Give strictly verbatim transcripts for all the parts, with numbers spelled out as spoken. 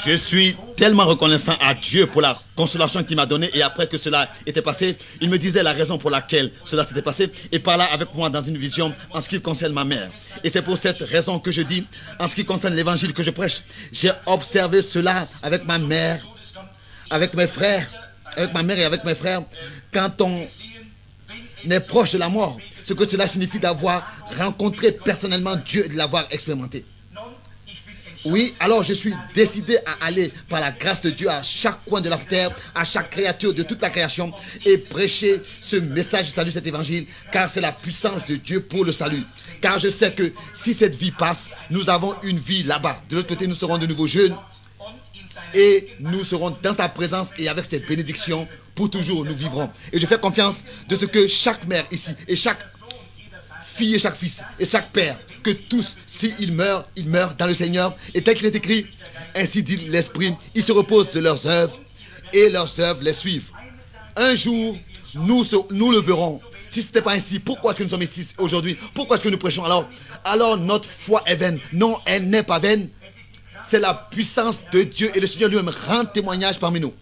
Je suis tellement reconnaissant à Dieu pour la consolation qu'il m'a donnée. Et après que cela était passé, il me disait la raison pour laquelle cela s'était passé. Et parla avec moi dans une vision en ce qui concerne ma mère. Et c'est pour cette raison que je dis, en ce qui concerne l'évangile que je prêche, j'ai observé cela avec ma mère, avec mes frères, avec ma mère et avec mes frères. Quand on est proche de la mort, ce que cela signifie d'avoir rencontré personnellement Dieu et de l'avoir expérimenté. Oui, alors je suis décidé à aller par la grâce de Dieu à chaque coin de la terre, à chaque créature de toute la création et prêcher ce message du salut, cet évangile, car c'est la puissance de Dieu pour le salut. Car je sais que si cette vie passe, nous avons une vie là-bas. De l'autre côté, nous serons de nouveau jeunes et nous serons dans sa présence et avec ses bénédictions pour toujours nous vivrons. Et je fais confiance de ce que chaque mère ici et chaque fille et chaque fils et chaque père, que tous, s'ils meurent, ils meurent dans le Seigneur. Et tel qu'il est écrit, ainsi dit l'Esprit, ils se reposent de leurs œuvres et leurs œuvres les suivent. Un jour, nous, nous le verrons. Si ce n'était pas ainsi, pourquoi est-ce que nous sommes ici aujourd'hui? Pourquoi est-ce que nous prêchons alors? Alors notre foi est vaine. Non, elle n'est pas vaine. C'est la puissance de Dieu et le Seigneur lui-même rend témoignage parmi nous.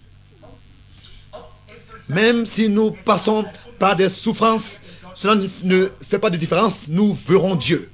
Même si nous passons par des souffrances, cela ne fait pas de différence. Nous verrons Dieu.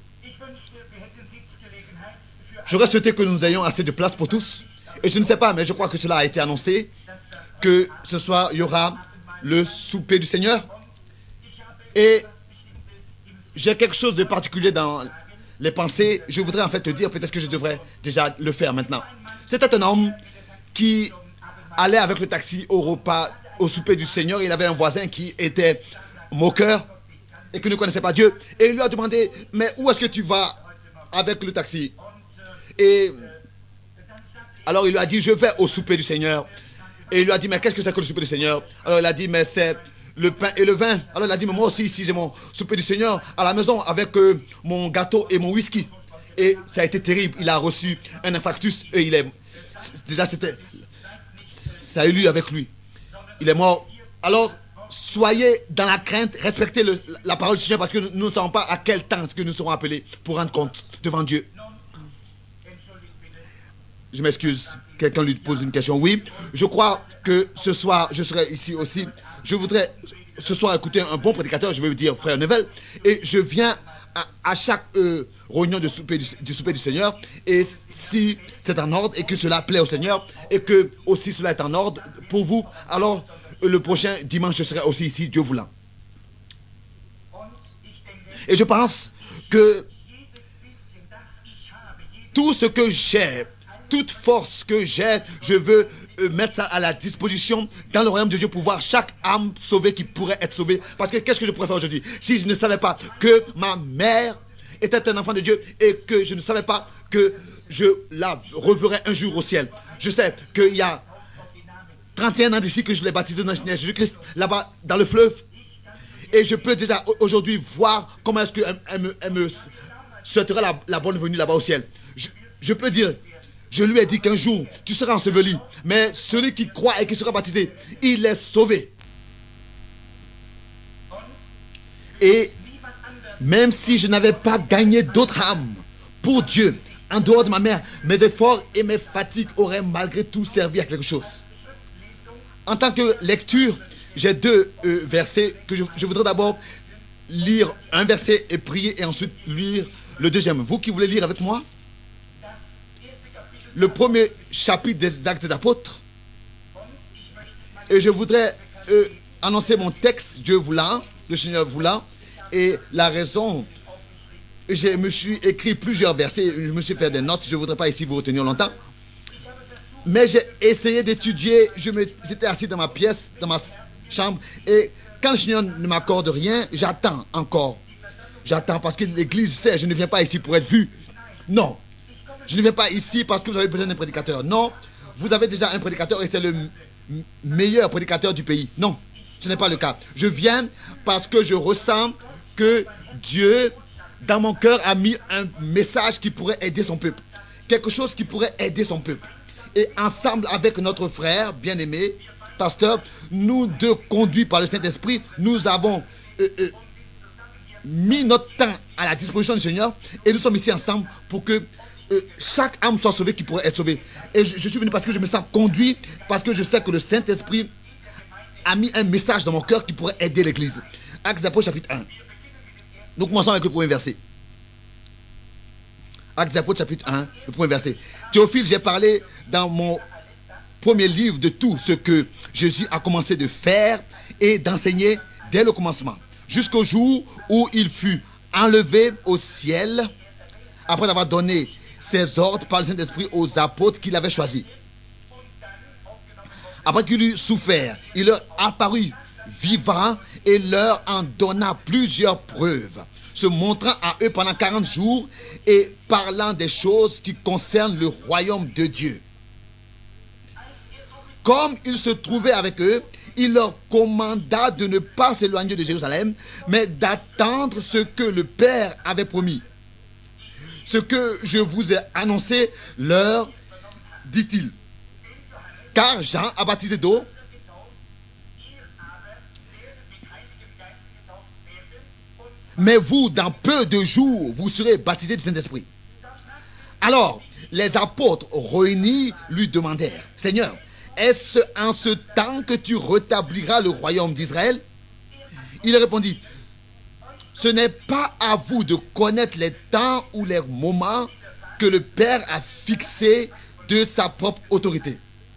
J'aurais souhaité que nous ayons assez de place pour tous. Et je ne sais pas, mais je crois que cela a été annoncé, que ce soir, il y aura le souper du Seigneur. Et j'ai quelque chose de particulier dans les pensées. Je voudrais en fait te dire, peut-être que je devrais déjà le faire maintenant. C'était un homme qui allait avec le taxi au repas, au souper du Seigneur. Il avait un voisin qui était moqueur et qui ne connaissait pas Dieu. Et il lui a demandé, mais où est-ce que tu vas avec le taxi? Et alors il lui a dit, je vais au souper du Seigneur. Et il lui a dit, mais qu'est-ce que c'est que le souper du Seigneur? Alors il a dit, mais c'est le pain et le vin. Alors il a dit, mais moi aussi, ici j'ai mon souper du Seigneur à la maison avec euh, mon gâteau et mon whisky. Et ça a été terrible. Il a reçu un infarctus et il est... Déjà c'était... Ça a eu lieu avec lui. Il est mort. Alors, soyez dans la crainte, respectez le, la parole du Seigneur parce que nous ne savons pas à quel temps est-ce que nous serons appelés pour rendre compte devant Dieu. Je m'excuse, quelqu'un lui pose une question. Oui, je crois que ce soir, je serai ici aussi. Je voudrais ce soir écouter un bon prédicateur, je vais vous dire frère Neville. Et je viens à, à chaque euh, réunion de souper du, du souper du Seigneur. Et si c'est en ordre et que cela plaît au Seigneur et que aussi cela est en ordre pour vous, alors le prochain dimanche, je serai aussi ici, Dieu voulant. Et je pense que tout ce que j'ai, toute force que j'ai, je veux euh, mettre ça à la disposition dans le royaume de Dieu pour voir chaque âme sauvée qui pourrait être sauvée. Parce que qu'est-ce que je pourrais faire aujourd'hui si je ne savais pas que ma mère était un enfant de Dieu et que je ne savais pas que je la reverrai un jour au ciel. Je sais qu'il y a trente et un ans d'ici que je l'ai baptisé dans Jésus-Christ, là-bas dans le fleuve. Et je peux déjà aujourd'hui voir comment est-ce qu'elle elle me, elle me souhaitera la, la bonne venue là-bas au ciel. Je, je peux dire, je lui ai dit qu'un jour, tu seras enseveli. Mais celui qui croit et qui sera baptisé, il est sauvé. Et même si je n'avais pas gagné d'autres âmes pour Dieu, en dehors de ma mère, mes efforts et mes fatigues auraient malgré tout servi à quelque chose. En tant que lecture, j'ai deux euh, versets que je, je voudrais d'abord lire un verset et prier et ensuite lire le deuxième. Vous qui voulez lire avec moi? Le premier chapitre des Actes des Apôtres. Et je voudrais euh, annoncer mon texte, Dieu voulant, le Seigneur voulant, et la raison. Je me suis écrit plusieurs versets, je me suis fait des notes, je ne voudrais pas ici vous retenir longtemps. Mais j'ai essayé d'étudier, je me, j'étais assis dans ma pièce, dans ma chambre, et quand le Seigneur ne m'accorde rien, j'attends encore. J'attends parce que l'Église sait, je ne viens pas ici pour être vu. Non, je ne viens pas ici parce que vous avez besoin d'un prédicateur. Non, vous avez déjà un prédicateur et c'est le meilleur prédicateur du pays. Non, ce n'est pas le cas. Je viens parce que je ressens que Dieu, dans mon cœur, a mis un message qui pourrait aider son peuple. Quelque chose qui pourrait aider son peuple. Et ensemble avec notre frère bien-aimé, pasteur, nous deux conduits par le Saint-Esprit, nous avons euh, euh, mis notre temps à la disposition du Seigneur et nous sommes ici ensemble pour que euh, chaque âme soit sauvée qui pourrait être sauvée. Et je, je suis venu parce que je me sens conduit, parce que je sais que le Saint-Esprit a mis un message dans mon cœur qui pourrait aider l'Église. Actes des Apôtres chapitre un. Nous commençons avec le premier verset. Actes des Apôtres chapitre un, le premier verset. Théophile, j'ai parlé dans mon premier livre de tout ce que Jésus a commencé de faire et d'enseigner dès le commencement, jusqu'au jour où il fut enlevé au ciel, après avoir donné ses ordres par le Saint-Esprit aux apôtres qu'il avait choisis. Après qu'il eut souffert, il leur apparut vivant et leur en donna plusieurs preuves, se montrant à eux pendant quarante jours et parlant des choses qui concernent le royaume de Dieu. Comme il se trouvait avec eux, il leur commanda de ne pas s'éloigner de Jérusalem, mais d'attendre ce que le Père avait promis. Ce que je vous ai annoncé, leur dit-il. Car Jean a baptisé d'eau, mais vous, dans peu de jours, vous serez baptisés du Saint-Esprit. Alors, les apôtres réunis lui demandèrent, Seigneur, est-ce en ce temps que tu rétabliras le royaume d'Israël? Il répondit, ce n'est pas à vous de connaître les temps ou les moments que le Père a fixés de sa propre autorité.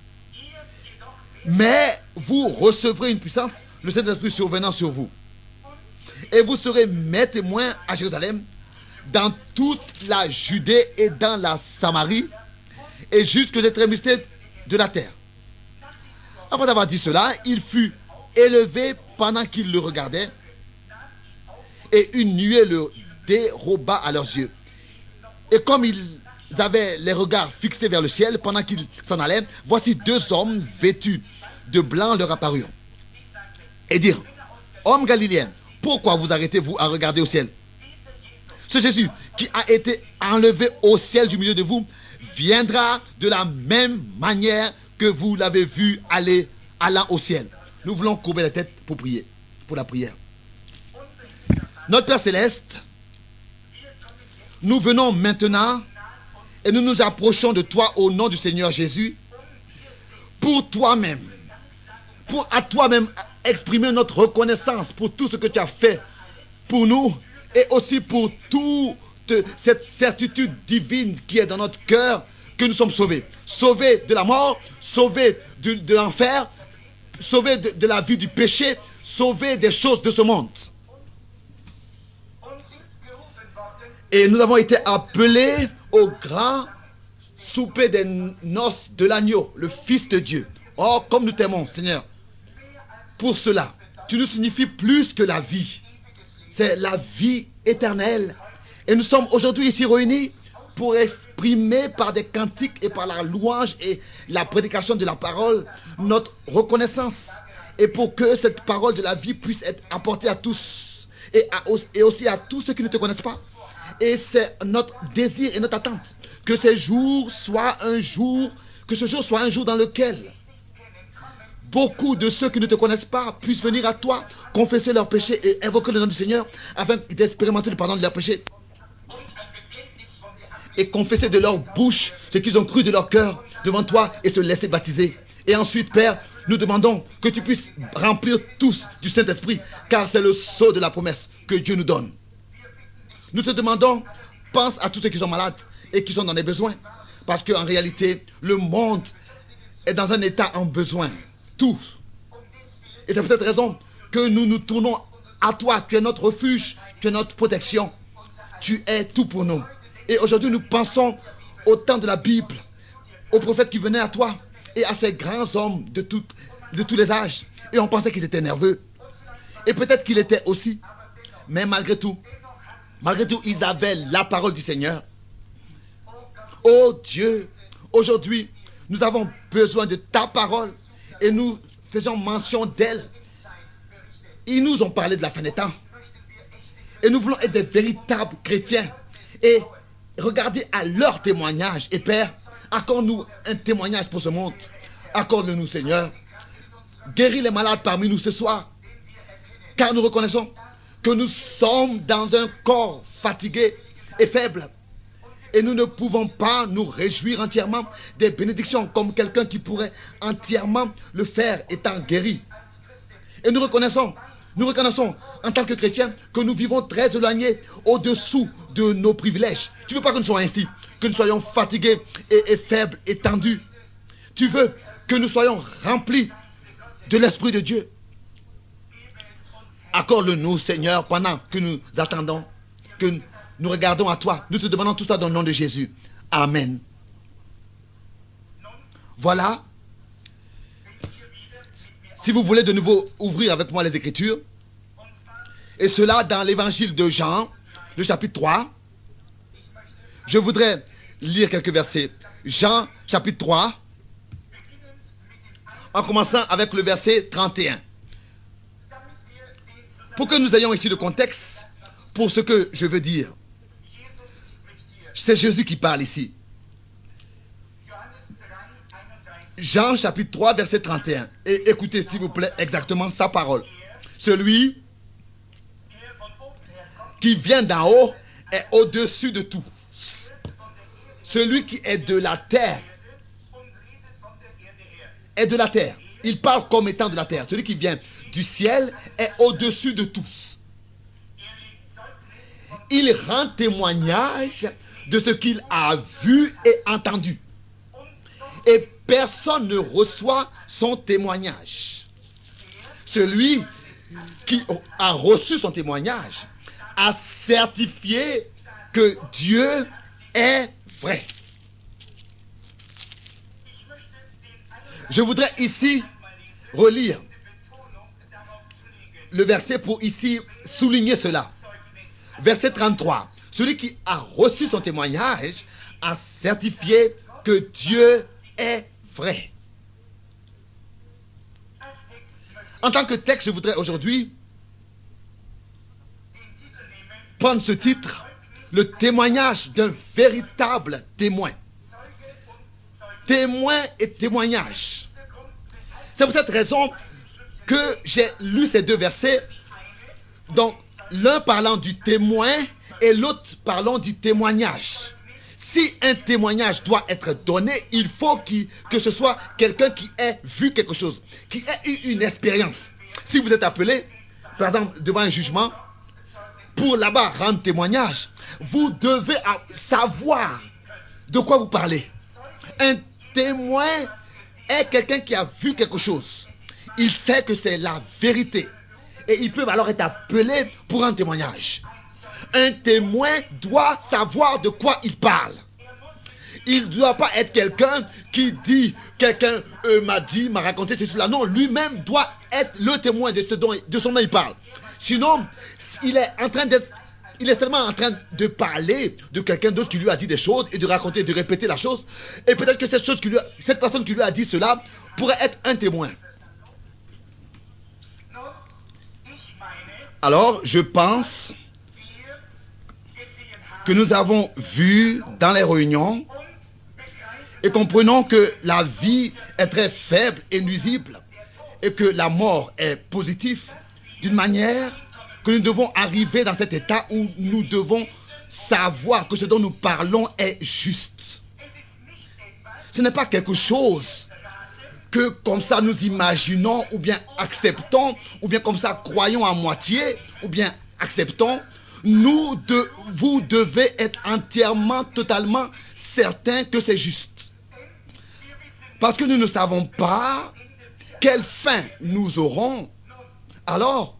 Mais vous recevrez une puissance, le Saint-Esprit survenant sur vous. Et vous serez mes témoins à Jérusalem, dans toute la Judée et dans la Samarie, et jusqu'aux extrémités de la terre. Après avoir dit cela, il fut élevé pendant qu'ils le regardaient, et une nuée le déroba à leurs yeux. Et comme ils avaient les regards fixés vers le ciel pendant qu'ils s'en allaient, voici deux hommes vêtus de blanc leur apparurent et dirent, hommes galiléens, pourquoi vous arrêtez-vous à regarder au ciel? Ce Jésus qui a été enlevé au ciel du milieu de vous viendra de la même manière que vous l'avez vu aller allant au ciel. Nous voulons courber la tête pour prier, pour la prière. Notre Père Céleste, nous venons maintenant et nous nous approchons de toi au nom du Seigneur Jésus pour toi-même, pour à toi-même exprimer notre reconnaissance pour tout ce que tu as fait pour nous et aussi pour toute cette certitude divine qui est dans notre cœur que nous sommes sauvés. Sauvés de la mort, sauvés de, de l'enfer, sauvés de, de la vie du péché, sauvés des choses de ce monde. Et nous avons été appelés au grand souper des noces de l'agneau, le Fils de Dieu. Oh, comme nous t'aimons, Seigneur. Pour cela, tu nous signifies plus que la vie. C'est la vie éternelle. Et nous sommes aujourd'hui ici réunis pour exprimer par des cantiques et par la louange et la prédication de la parole notre reconnaissance. Et pour que cette parole de la vie puisse être apportée à tous et, à, et aussi à tous ceux qui ne te connaissent pas. Et c'est notre désir et notre attente que ces jours soient un jour, que ce jour soit un jour dans lequel beaucoup de ceux qui ne te connaissent pas puissent venir à toi, confesser leurs péchés et invoquer le nom du Seigneur afin d'expérimenter le pardon de leurs péchés et confesser de leur bouche ce qu'ils ont cru de leur cœur devant toi et se laisser baptiser. Et ensuite, Père, nous demandons que tu puisses remplir tous du Saint-Esprit, car c'est le sceau de la promesse que Dieu nous donne. Nous te demandons, pense à tous ceux qui sont malades et qui sont dans des besoins, parce qu'en réalité, le monde est dans un état en besoin. Tous. Et c'est pour cette raison que nous nous tournons à toi. Tu es notre refuge, tu es notre protection. Tu es tout pour nous. Et aujourd'hui, nous pensons au temps de la Bible, aux prophètes qui venaient à toi et à ces grands hommes de, tout, de tous les âges. Et on pensait qu'ils étaient nerveux. Et peut-être qu'ils l'étaient aussi. Mais malgré tout, malgré tout, ils avaient la parole du Seigneur. Oh Dieu, aujourd'hui, nous avons besoin de ta parole. Et nous faisons mention d'elle. Ils nous ont parlé de la fin des temps. Et nous voulons être des véritables chrétiens. Et regarder à leur témoignage. Et Père, accorde-nous un témoignage pour ce monde. Accorde-le-nous, Seigneur. Guéris les malades parmi nous ce soir. Car nous reconnaissons que nous sommes dans un corps fatigué et faible. Et nous ne pouvons pas nous réjouir entièrement des bénédictions comme quelqu'un qui pourrait entièrement le faire étant guéri. Et nous reconnaissons, nous reconnaissons en tant que chrétiens que nous vivons très éloignés au-dessous de nos privilèges. Tu ne veux pas que nous soyons ainsi, que nous soyons fatigués et, et faibles et tendus. Tu veux que nous soyons remplis de l'Esprit de Dieu. Accorde-le-nous, Seigneur, pendant que nous attendons, que nous regardons à toi. Nous te demandons tout ça dans le nom de Jésus. Amen. Voilà. Si vous voulez de nouveau ouvrir avec moi les Écritures, et cela dans l'évangile de Jean, le chapitre trois, je voudrais lire quelques versets. Jean, chapitre trois, en commençant avec le verset trente et un. Pour que nous ayons ici le contexte pour ce que je veux dire. C'est Jésus qui parle ici. Jean chapitre trois verset trente et un. Et écoutez s'il vous plaît exactement sa parole. Celui qui vient d'en haut est au-dessus de tout. Celui qui est de la terre est de la terre. Il parle comme étant de la terre. Celui qui vient du ciel est au-dessus de tous. Il rend témoignage de ce qu'il a vu et entendu. Et personne ne reçoit son témoignage. Celui qui a reçu son témoignage a certifié que Dieu est vrai. Je voudrais ici relire le verset pour ici souligner cela. Verset trente-trois. Celui qui a reçu son témoignage a certifié que Dieu est vrai. En tant que texte, je voudrais aujourd'hui prendre ce titre, le témoignage d'un véritable témoin. Témoin et témoignage. C'est pour cette raison que j'ai lu ces deux versets, donc l'un parlant du témoin et l'autre parlant du témoignage. Si un témoignage doit être donné, il faut qu'il, que ce soit quelqu'un qui ait vu quelque chose, qui ait eu une expérience. Si vous êtes appelé, par exemple, devant un jugement, pour là-bas rendre témoignage, vous devez savoir de quoi vous parlez. Un témoin est quelqu'un qui a vu quelque chose. Il sait que c'est la vérité. Et il peut alors être appelé pour un témoignage. Un témoin doit savoir de quoi il parle. Il ne doit pas être quelqu'un qui dit, quelqu'un euh, m'a dit, m'a raconté ceci, là. Non, lui-même doit être le témoin de ce dont, de son dont il parle. Sinon, il est en train d'être, il est tellement en train de parler de quelqu'un d'autre qui lui a dit des choses et de raconter, de répéter la chose. Et peut-être que cette chose qui lui a, cette personne qui lui a dit cela pourrait être un témoin. Alors, je pense que nous avons vu dans les réunions et comprenons que la vie est très faible et nuisible et que la mort est positive d'une manière que nous devons arriver dans cet état où nous devons savoir que ce dont nous parlons est juste. Ce n'est pas quelque chose que comme ça nous imaginons ou bien acceptons ou bien comme ça croyons à moitié ou bien acceptons. Nous de, vous devez être entièrement, totalement certains que c'est juste. Parce que nous ne savons pas quelle fin nous aurons. Alors,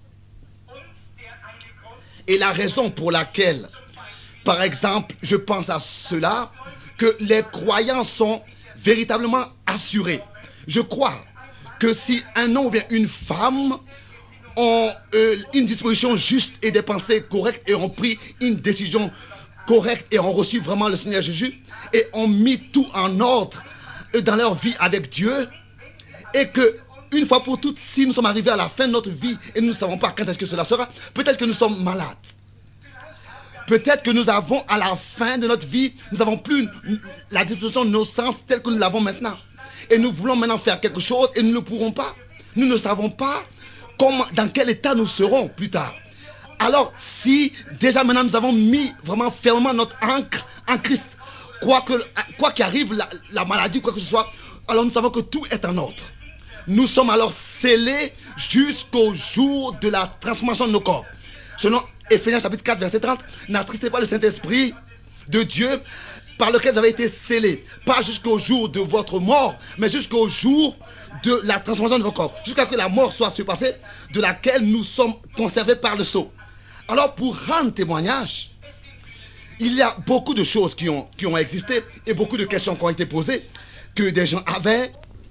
et la raison pour laquelle, par exemple, je pense à cela, que les croyants sont véritablement assurés. Je crois que si un homme ou bien une femme ont euh, une disposition juste et des pensées correctes et ont pris une décision correcte et ont reçu vraiment le Seigneur Jésus et ont mis tout en ordre dans leur vie avec Dieu, et que une fois pour toutes, si nous sommes arrivés à la fin de notre vie et nous ne savons pas quand est-ce que cela sera, peut-être que nous sommes malades. Peut-être que nous avons à la fin de notre vie, nous n'avons plus la disposition de nos sens telle que nous l'avons maintenant. Et nous voulons maintenant faire quelque chose et nous ne pourrons pas. Nous ne savons pas comment, dans quel état nous serons plus tard. Alors, si déjà maintenant nous avons mis vraiment fermement notre ancre en Christ, quoi que, quoi qu'arrive, la, la maladie, quoi que ce soit, alors nous savons que tout est en ordre. Nous sommes alors scellés jusqu'au jour de la transformation de nos corps. Selon Éphésiens chapitre quatre, verset trente, n'attristez pas le Saint-Esprit de Dieu par lequel vous avez été scellés. Pas jusqu'au jour de votre mort, mais jusqu'au jour de la transformation de vos corps. Jusqu'à ce que la mort soit surpassée, de laquelle nous sommes conservés par le sceau. Alors pour rendre témoignage, il y a beaucoup de choses qui ont, qui ont existé et beaucoup de questions qui ont été posées que des gens avaient.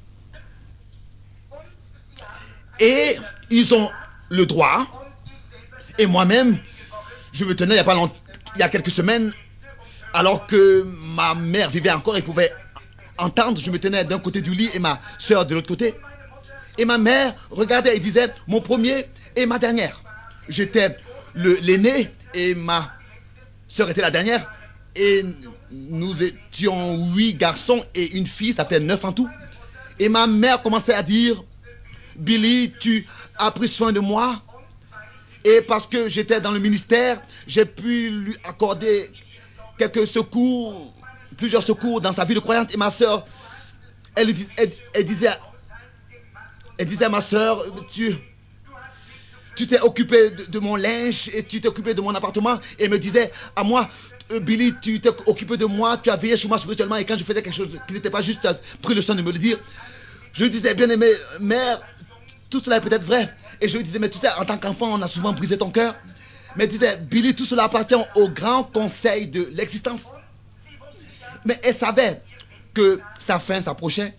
Et ils ont le droit. Et moi-même, je me tenais il y a pas longtemps, il y a quelques semaines, alors que ma mère vivait encore et pouvait entendre, je me tenais d'un côté du lit et ma soeur de l'autre côté. Et ma mère regardait et disait, mon premier et ma dernière. J'étais l'aîné et ma soeur était la dernière. Et nous étions huit garçons et une fille, ça fait neuf en tout. Et ma mère commençait à dire, Billy, tu as pris soin de moi. Et parce que j'étais dans le ministère, j'ai pu lui accorder quelques secours, plusieurs secours dans sa vie de croyante. Et ma soeur, elle, elle, elle, disait, elle disait à ma soeur, tu tu t'es occupé de, de mon linge et tu t'es occupé de mon appartement. Et elle me disait à moi, Billy, tu t'es occupé de moi, tu as veillé sur moi spirituellement. Et quand je faisais quelque chose qui n'était pas juste, tu as pris le soin de me le dire. Je lui disais, bien aimé mère, tout cela est peut-être vrai. Et je lui disais, mais tu sais, en tant qu'enfant, on a souvent brisé ton cœur. Mais elle disait, Billy, tout cela appartient au grand conseil de l'existence. Mais elle savait que sa fin s'approchait.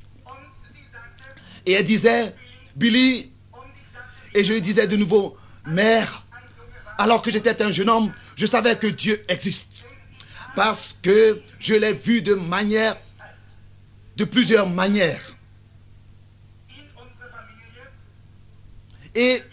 Et elle disait, Billy, et je lui disais de nouveau, mère, alors que j'étais un jeune homme, je savais que Dieu existe. Parce que je l'ai vu de manière, de plusieurs manières. Et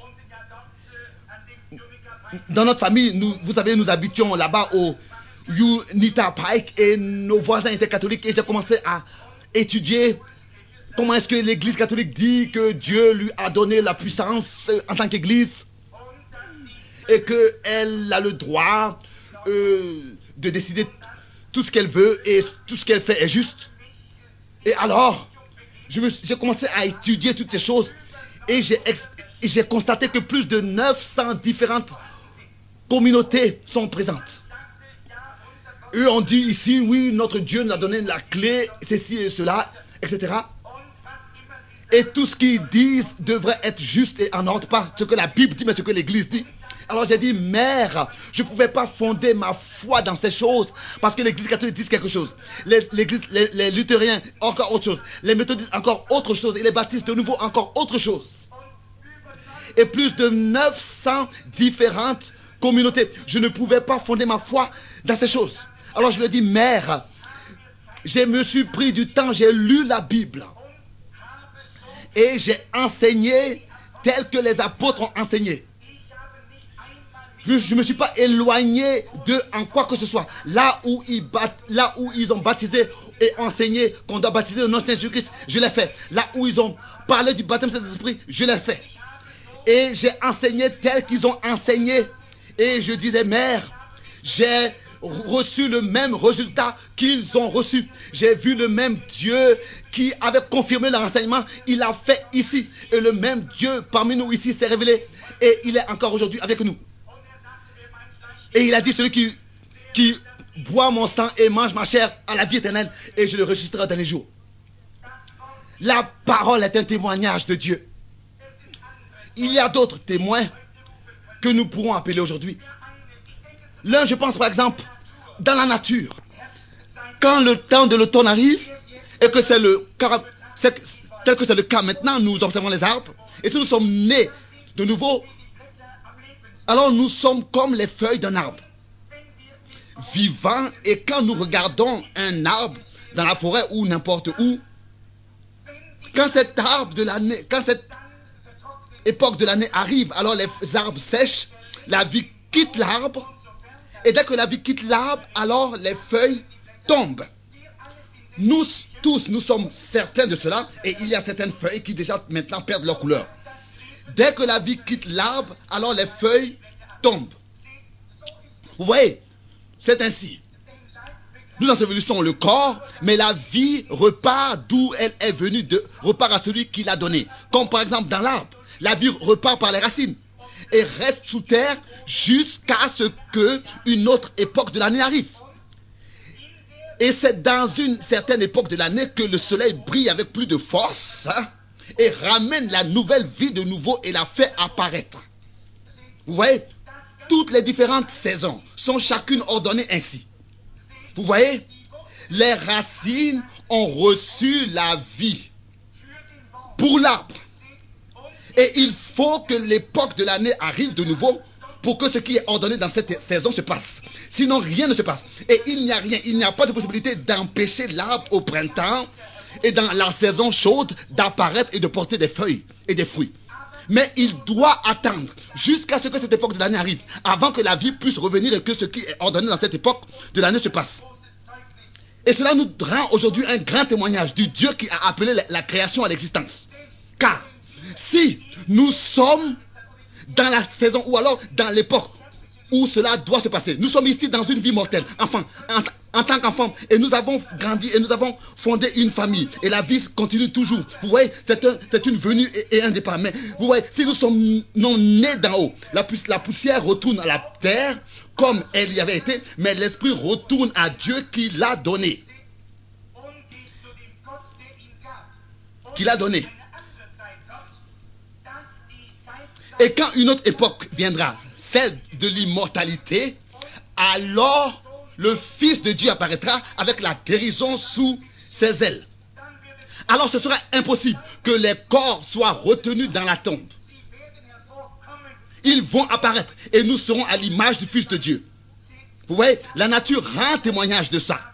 dans notre famille, nous, vous savez, nous habitions là-bas au Unita Pike et nos voisins étaient catholiques et j'ai commencé à étudier comment est-ce que l'église catholique dit que Dieu lui a donné la puissance en tant qu'église et qu'elle a le droit euh, de décider tout ce qu'elle veut et tout ce qu'elle fait est juste. Et alors, j'ai commencé à étudier toutes ces choses. Et j'ai constaté que plus de neuf cents différentes communautés sont présentes. Eux ont dit ici, oui, notre Dieu nous a donné la clé, ceci et cela, et cetera. Et tout ce qu'ils disent devrait être juste et en ordre, pas ce que la Bible dit, mais ce que l'Église dit. Alors j'ai dit, mère, je ne pouvais pas fonder ma foi dans ces choses parce que l'Église catholique dit quelque chose. Les, les, les luthériens, encore autre chose. Les méthodistes, encore autre chose. Et les baptistes, de nouveau, encore autre chose. Et plus de neuf cents différentes communautés. Je ne pouvais pas fonder ma foi dans ces choses. Alors je lui ai dit, mère, je me suis pris du temps, j'ai lu la Bible. Et j'ai enseigné tel que les apôtres ont enseigné. Je ne me suis pas éloigné d'eux en quoi que ce soit. Là où ils, bat, là où ils ont baptisé et enseigné qu'on doit baptiser le nom de Jésus-Christ, je l'ai fait. Là où ils ont parlé du baptême de Saint-Esprit, je l'ai fait. Et j'ai enseigné tel qu'ils ont enseigné. Et je disais, mère, j'ai reçu le même résultat qu'ils ont reçu. J'ai vu le même Dieu qui avait confirmé leur enseignement. Il l'a fait ici. Et le même Dieu parmi nous ici s'est révélé. Et il est encore aujourd'hui avec nous. Et il a dit, celui qui, qui boit mon sang et mange ma chair à la vie éternelle, et je le ressusciterai dans les jours. La parole est un témoignage de Dieu. Il y a d'autres témoins que nous pourrons appeler aujourd'hui. L'un, je pense par exemple, dans la nature. Quand le temps de l'automne arrive, et que c'est le c'est, tel que c'est le cas maintenant, nous observons les arbres, et si nous sommes nés de nouveau, alors nous sommes comme les feuilles d'un arbre, vivant, et quand nous regardons un arbre dans la forêt ou n'importe où, quand cet arbre de l'année, quand cette époque de l'année arrive, alors les arbres sèchent, la vie quitte l'arbre, et dès que la vie quitte l'arbre, alors les feuilles tombent. Nous tous, nous sommes certains de cela, et il y a certaines feuilles qui déjà maintenant perdent leur couleur. Dès que la vie quitte l'arbre, alors les feuilles tombent. Vous voyez, c'est ainsi. nous ensevelissons le corps, mais la vie repart d'où elle est venue, de, repart à celui qui l'a donnée. Comme par exemple dans l'arbre, la vie repart par les racines et reste sous terre jusqu'à ce qu'une autre époque de l'année arrive. Et c'est dans une certaine époque de l'année que le soleil brille avec plus de force, hein, et ramène la nouvelle vie de nouveau et la fait apparaître. Vous voyez, toutes les différentes saisons sont chacune ordonnées ainsi. Vous voyez, les racines ont reçu la vie pour l'arbre. Et il faut que l'époque de l'année arrive de nouveau pour que ce qui est ordonné dans cette saison se passe. Sinon, rien ne se passe. Et il n'y a rien, il n'y a pas de possibilité d'empêcher l'arbre au printemps et dans la saison chaude d'apparaître et de porter des feuilles et des fruits. Mais il doit attendre jusqu'à ce que cette époque de l'année arrive, avant que la vie puisse revenir et que ce qui est ordonné dans cette époque de l'année se passe. Et cela nous rend aujourd'hui un grand témoignage du Dieu qui a appelé la création à l'existence. Car si nous sommes dans la saison ou alors dans l'époque où cela doit se passer, nous sommes ici dans une vie mortelle, enfin, en, en tant qu'enfants, et nous avons grandi et nous avons fondé une famille, et la vie continue toujours. Vous voyez, c'est un, c'est une venue et, et un départ. Mais vous voyez, si nous sommes non nés d'en haut, la, la poussière retourne à la terre comme elle y avait été, mais l'esprit retourne à Dieu qui l'a donné. Qui l'a donné. Et quand une autre époque viendra, celle de l'immortalité, alors le Fils de Dieu apparaîtra avec la guérison sous ses ailes. Alors ce sera impossible que les corps soient retenus dans la tombe. Ils vont apparaître et nous serons à l'image du Fils de Dieu. Vous voyez, la nature rend témoignage de ça.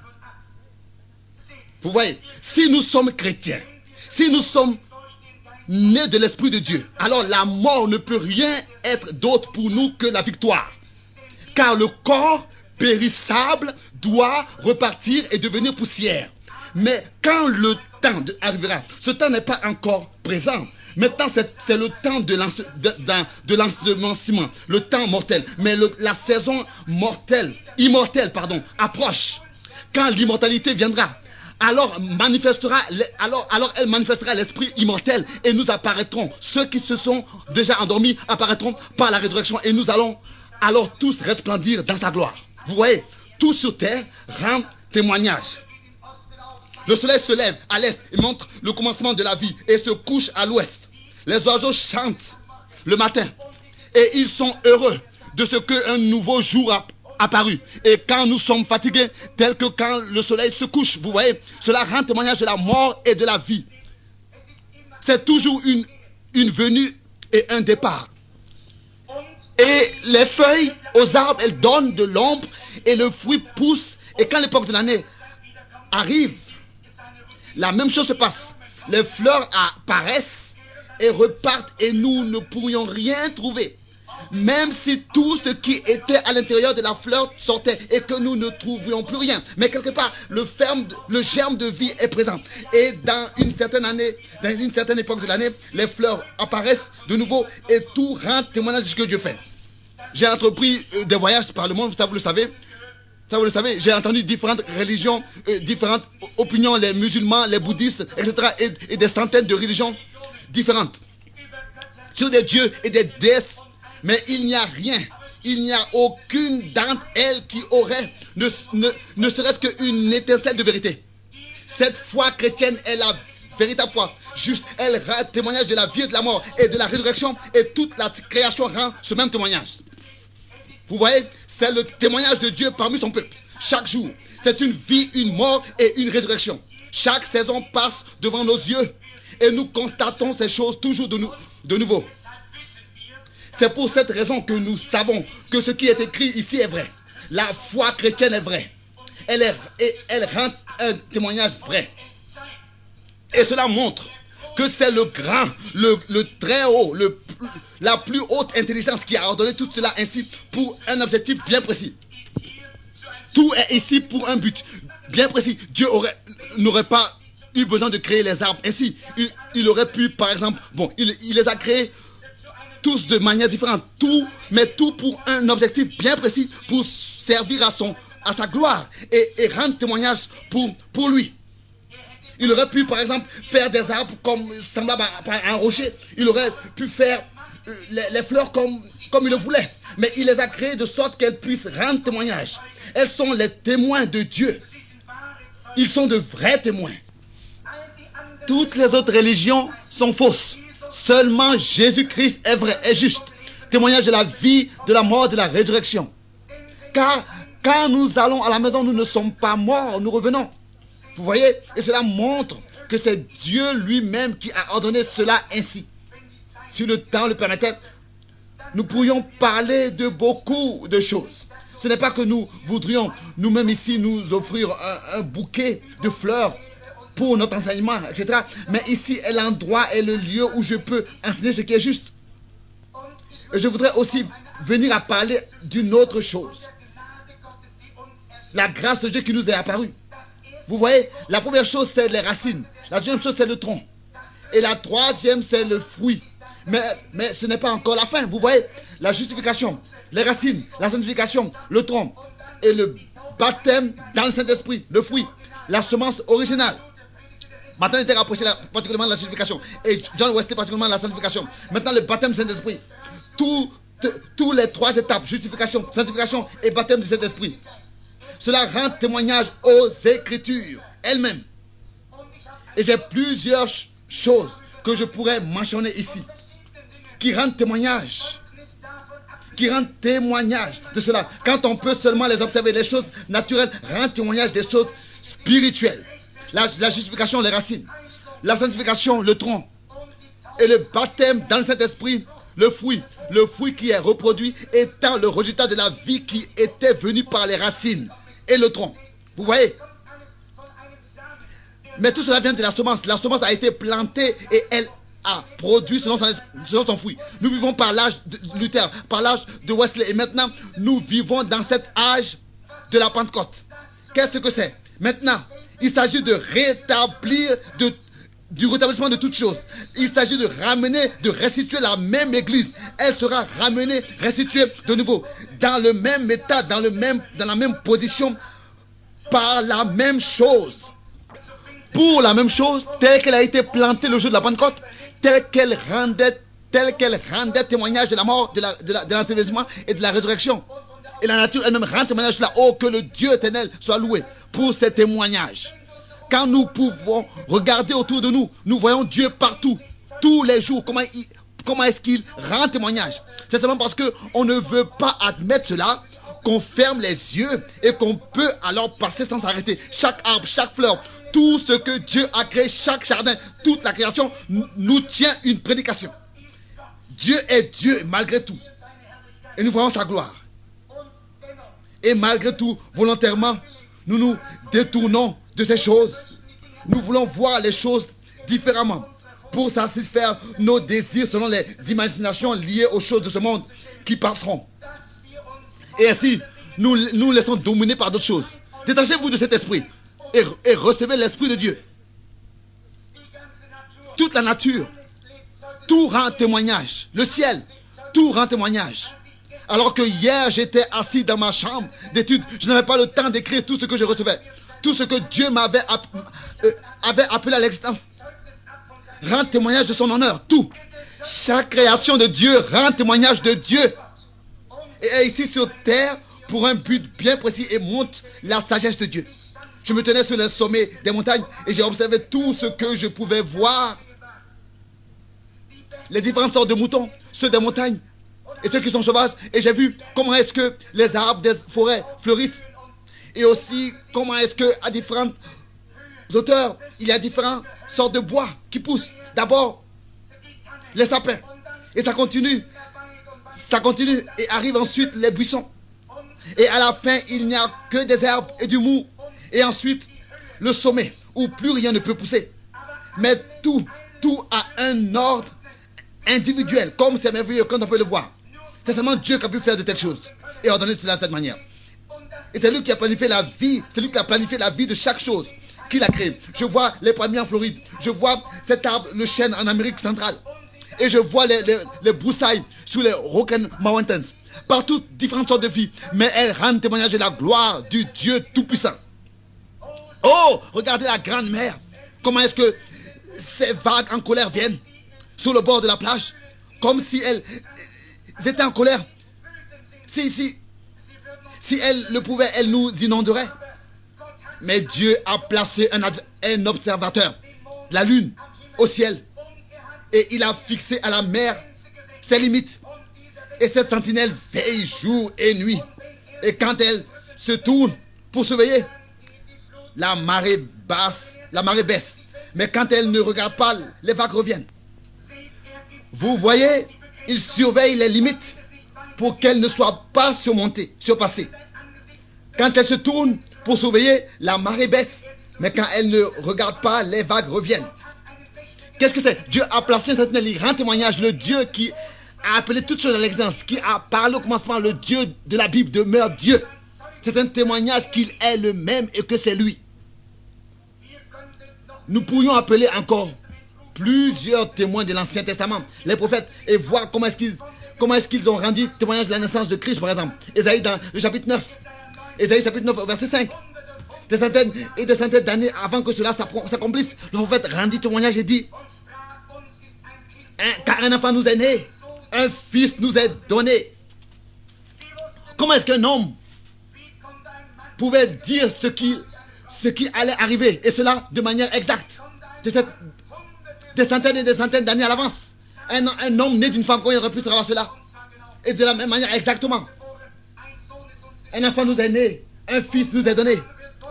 Vous voyez, si nous sommes chrétiens, si nous sommes nés de l'Esprit de Dieu, alors la mort ne peut rien être d'autre pour nous que la victoire. Car le corps périssable doit repartir et devenir poussière. Mais quand le temps de, arrivera, ce temps n'est pas encore présent. Maintenant, c'est, c'est le temps de, l'ense, de, de, de l'ensemencement, le temps mortel. Mais le, la saison mortelle, immortelle, pardon, approche. Quand l'immortalité viendra, alors manifestera, alors, alors elle manifestera l'esprit immortel et nous apparaîtrons. Ceux qui se sont déjà endormis apparaîtront par la résurrection et nous allons alors tous resplendir dans sa gloire. Vous voyez, tout sur terre rend témoignage. Le soleil se lève à l'est et montre le commencement de la vie et se couche à l'ouest. Les oiseaux chantent le matin et ils sont heureux de ce qu'un nouveau jour a apparu. Et quand nous sommes fatigués, tel que quand le soleil se couche, vous voyez, cela rend témoignage de la mort et de la vie. C'est toujours une, une venue et un départ. Et les feuilles aux arbres, elles donnent de l'ombre et le fruit pousse. Et quand l'époque de l'année arrive, la même chose se passe. Les fleurs apparaissent et repartent et nous ne pourrions rien trouver. Même si tout ce qui était à l'intérieur de la fleur sortait et que nous ne trouvions plus rien. Mais quelque part, le, ferme, le germe de vie est présent. Et dans une certaine année, dans une certaine époque de l'année, les fleurs apparaissent de nouveau et tout rend témoignage de ce que Dieu fait. J'ai entrepris des voyages par le monde, ça vous le savez. Ça vous le savez, j'ai entendu différentes religions, euh, différentes opinions, les musulmans, les bouddhistes, et cetera. Et, et des centaines de religions différentes. Sur des dieux et des déesses. Mais il n'y a rien, il n'y a aucune d'entre elles qui aurait ne, ne, ne serait-ce qu'une étincelle de vérité. Cette foi chrétienne est la véritable foi. Juste, elle rend témoignage de la vie et de la mort et de la résurrection. Et toute la création rend ce même témoignage. Vous voyez, c'est le témoignage de Dieu parmi son peuple. Chaque jour, c'est une vie, une mort et une résurrection. Chaque saison passe devant nos yeux et nous constatons ces choses toujours de, nou- de nouveau. C'est pour cette raison que nous savons que ce qui est écrit ici est vrai. La foi chrétienne est vraie. Elle, est, et elle rend un témoignage vrai. Et cela montre que c'est le grand, le, le très haut, le, la plus haute intelligence qui a ordonné tout cela ainsi pour un objectif bien précis. Tout est ici pour un but bien précis. Dieu aurait, n'aurait pas eu besoin de créer les arbres ainsi. Il, il aurait pu, par exemple, bon, il, il les a créés tous de manière différente, tout, mais tout pour un objectif bien précis, pour servir à son à sa gloire et, et rendre témoignage pour, pour lui. Il aurait pu, par exemple, faire des arbres comme semblables à, à un rocher. Il aurait pu faire euh, les, les fleurs comme, comme il le voulait. Mais il les a créées de sorte qu'elles puissent rendre témoignage. Elles sont les témoins de Dieu. Ils sont de vrais témoins. Toutes les autres religions sont fausses. Seulement Jésus-Christ est vrai, est juste. Témoignage de la vie, de la mort, de la résurrection. Car quand nous allons à la maison, nous ne sommes pas morts, nous revenons. Vous voyez? Et cela montre que c'est Dieu lui-même qui a ordonné cela ainsi. Si le temps le permettait, nous pourrions parler de beaucoup de choses. Ce n'est pas que nous voudrions nous-mêmes ici nous offrir un, un bouquet de fleurs pour notre enseignement, et cetera. Mais ici est l'endroit et le lieu où je peux enseigner ce qui est juste. Et je voudrais aussi venir à parler d'une autre chose. La grâce de Dieu qui nous est apparue. Vous voyez, la première chose, c'est les racines. La deuxième chose, c'est le tronc. Et la troisième, c'est le fruit. Mais, mais ce n'est pas encore la fin. Vous voyez, la justification, les racines, la sanctification, le tronc et le baptême dans le Saint-Esprit, le fruit, la semence originale. Martin était rapproché là, particulièrement de la justification. Et John Wesley particulièrement de la sanctification. Maintenant, le baptême du Saint-Esprit. Tous tous les trois étapes, justification, sanctification et baptême du Saint-Esprit. Cela rend témoignage aux Écritures elles-mêmes. Et j'ai plusieurs ch choses que je pourrais mentionner ici, qui rendent témoignage, qui rendent témoignage de cela. Quand on peut seulement les observer, les choses naturelles rendent témoignage des choses spirituelles. La, la justification, les racines, la sanctification, le tronc, et le baptême dans le Saint-Esprit, le fruit. Le fruit qui est reproduit étant le résultat de la vie qui était venue par les racines et le tronc. Vous voyez? Mais tout cela vient de la semence. La semence a été plantée et elle a produit selon son, selon son fruit. Nous vivons par l'âge de Luther, par l'âge de Wesley. Et maintenant, nous vivons dans cet âge de la Pentecôte. Qu'est-ce que c'est? Maintenant, il s'agit de rétablir, de, du rétablissement de toutes choses. Il s'agit de ramener, de restituer la même église. Elle sera ramenée, restituée de nouveau, dans le même état, dans, le même, dans la même position, par la même chose. Pour la même chose, telle qu'elle a été plantée le jour de la Pentecôte, telle qu'elle rendait, telle qu'elle rendait témoignage de la mort, de l'enterrement et de la résurrection. Et la nature elle-même rend témoignage de là. Oh, que le Dieu éternel soit loué pour ces témoignages. Quand nous pouvons regarder autour de nous, nous voyons Dieu partout, tous les jours. Comment, il, comment est-ce qu'il rend témoignage? C'est seulement parce qu'on ne veut pas admettre cela qu'on ferme les yeux et qu'on peut alors passer sans s'arrêter. Chaque arbre, chaque fleur, tout ce que Dieu a créé, chaque jardin, toute la création nous tient une prédication. Dieu est Dieu malgré tout. Et nous voyons sa gloire. Et malgré tout, volontairement, nous nous détournons de ces choses. Nous voulons voir les choses différemment pour satisfaire nos désirs selon les imaginations liées aux choses de ce monde qui passeront. Et ainsi, nous nous laissons dominer par d'autres choses. Détachez-vous de cet esprit et, et recevez l'esprit de Dieu. Toute la nature, tout rend témoignage. Le ciel, tout rend témoignage. Alors que hier, j'étais assis dans ma chambre d'études, je n'avais pas le temps d'écrire tout ce que je recevais. Tout ce que Dieu m'avait app euh, avait appelé à l'existence rend témoignage de son honneur. Tout. Chaque création de Dieu rend témoignage de Dieu. Et est ici sur terre pour un but bien précis et montre la sagesse de Dieu. Je me tenais sur le sommet des montagnes et j'ai observé tout ce que je pouvais voir. Les différentes sortes de moutons, ceux des montagnes et ceux qui sont sauvages. Et j'ai vu comment est-ce que les arbres des forêts fleurissent. Et aussi comment est-ce que à différentes hauteurs, il y a différentes sortes de bois qui poussent. D'abord, les sapins. Et ça continue. Ça continue et arrive ensuite les buissons. Et à la fin, il n'y a que des herbes et du mou. Et ensuite, le sommet, où plus rien ne peut pousser. Mais tout, tout a un ordre individuel, comme c'est merveilleux quand on peut le voir. C'est seulement Dieu qui a pu faire de telles choses et ordonner cela de cette manière. Et c'est lui qui a planifié la vie, c'est lui qui a planifié la vie de chaque chose qu'il a créé. Je vois les palmiers en Floride, je vois cet arbre, le chêne en Amérique centrale. Et je vois les, les, les broussailles sur les Rocky Mountains. par toutes différentes sortes de vies, mais elles rendent témoignage de la gloire du Dieu Tout-Puissant. Oh, regardez la grande mer. Comment est-ce que ces vagues en colère viennent sur le bord de la plage, comme si elles, elles étaient en colère. Si, si, si elles le pouvaient, elles nous inonderaient. Mais Dieu a placé un, un observateur, la lune, au ciel. Et il a fixé à la mer ses limites. Et cette sentinelle veille jour et nuit. Et quand elle se tourne pour surveiller, la marée basse, la marée baisse. Mais quand elle ne regarde pas, les vagues reviennent. Vous voyez, il surveille les limites pour qu'elles ne soient pas surmontées, surpassées. Quand elle se tourne pour surveiller, la marée baisse. Mais quand elle ne regarde pas, les vagues reviennent. Qu'est-ce que c'est? Dieu a placé un sentinelle, il rend témoignage. Le Dieu qui a appelé toutes choses à l'existence, qui a parlé au commencement, le Dieu de la Bible demeure Dieu. C'est un témoignage qu'il est le même et que c'est lui. Nous pourrions appeler encore plusieurs témoins de l'Ancien Testament, les prophètes, et voir comment est-ce qu'ils, comment est-ce qu'ils ont rendu témoignage de la naissance de Christ, par exemple. Ésaïe dans le chapitre neuf. Ésaïe chapitre neuf, verset cinq. Des centaines et des centaines d'années avant que cela s'accomplisse, le prophète rendit témoignage et dit, car un enfant nous est né, un fils nous est donné. Comment est-ce qu'un homme pouvait dire ce qui, ce qui allait arriver, et cela de manière exacte, de cette, des centaines et des centaines d'années à l'avance? Un, un homme né d'une femme, comment il aurait pu savoir cela? Et de la même manière exactement. Un enfant nous est né, un fils nous est donné.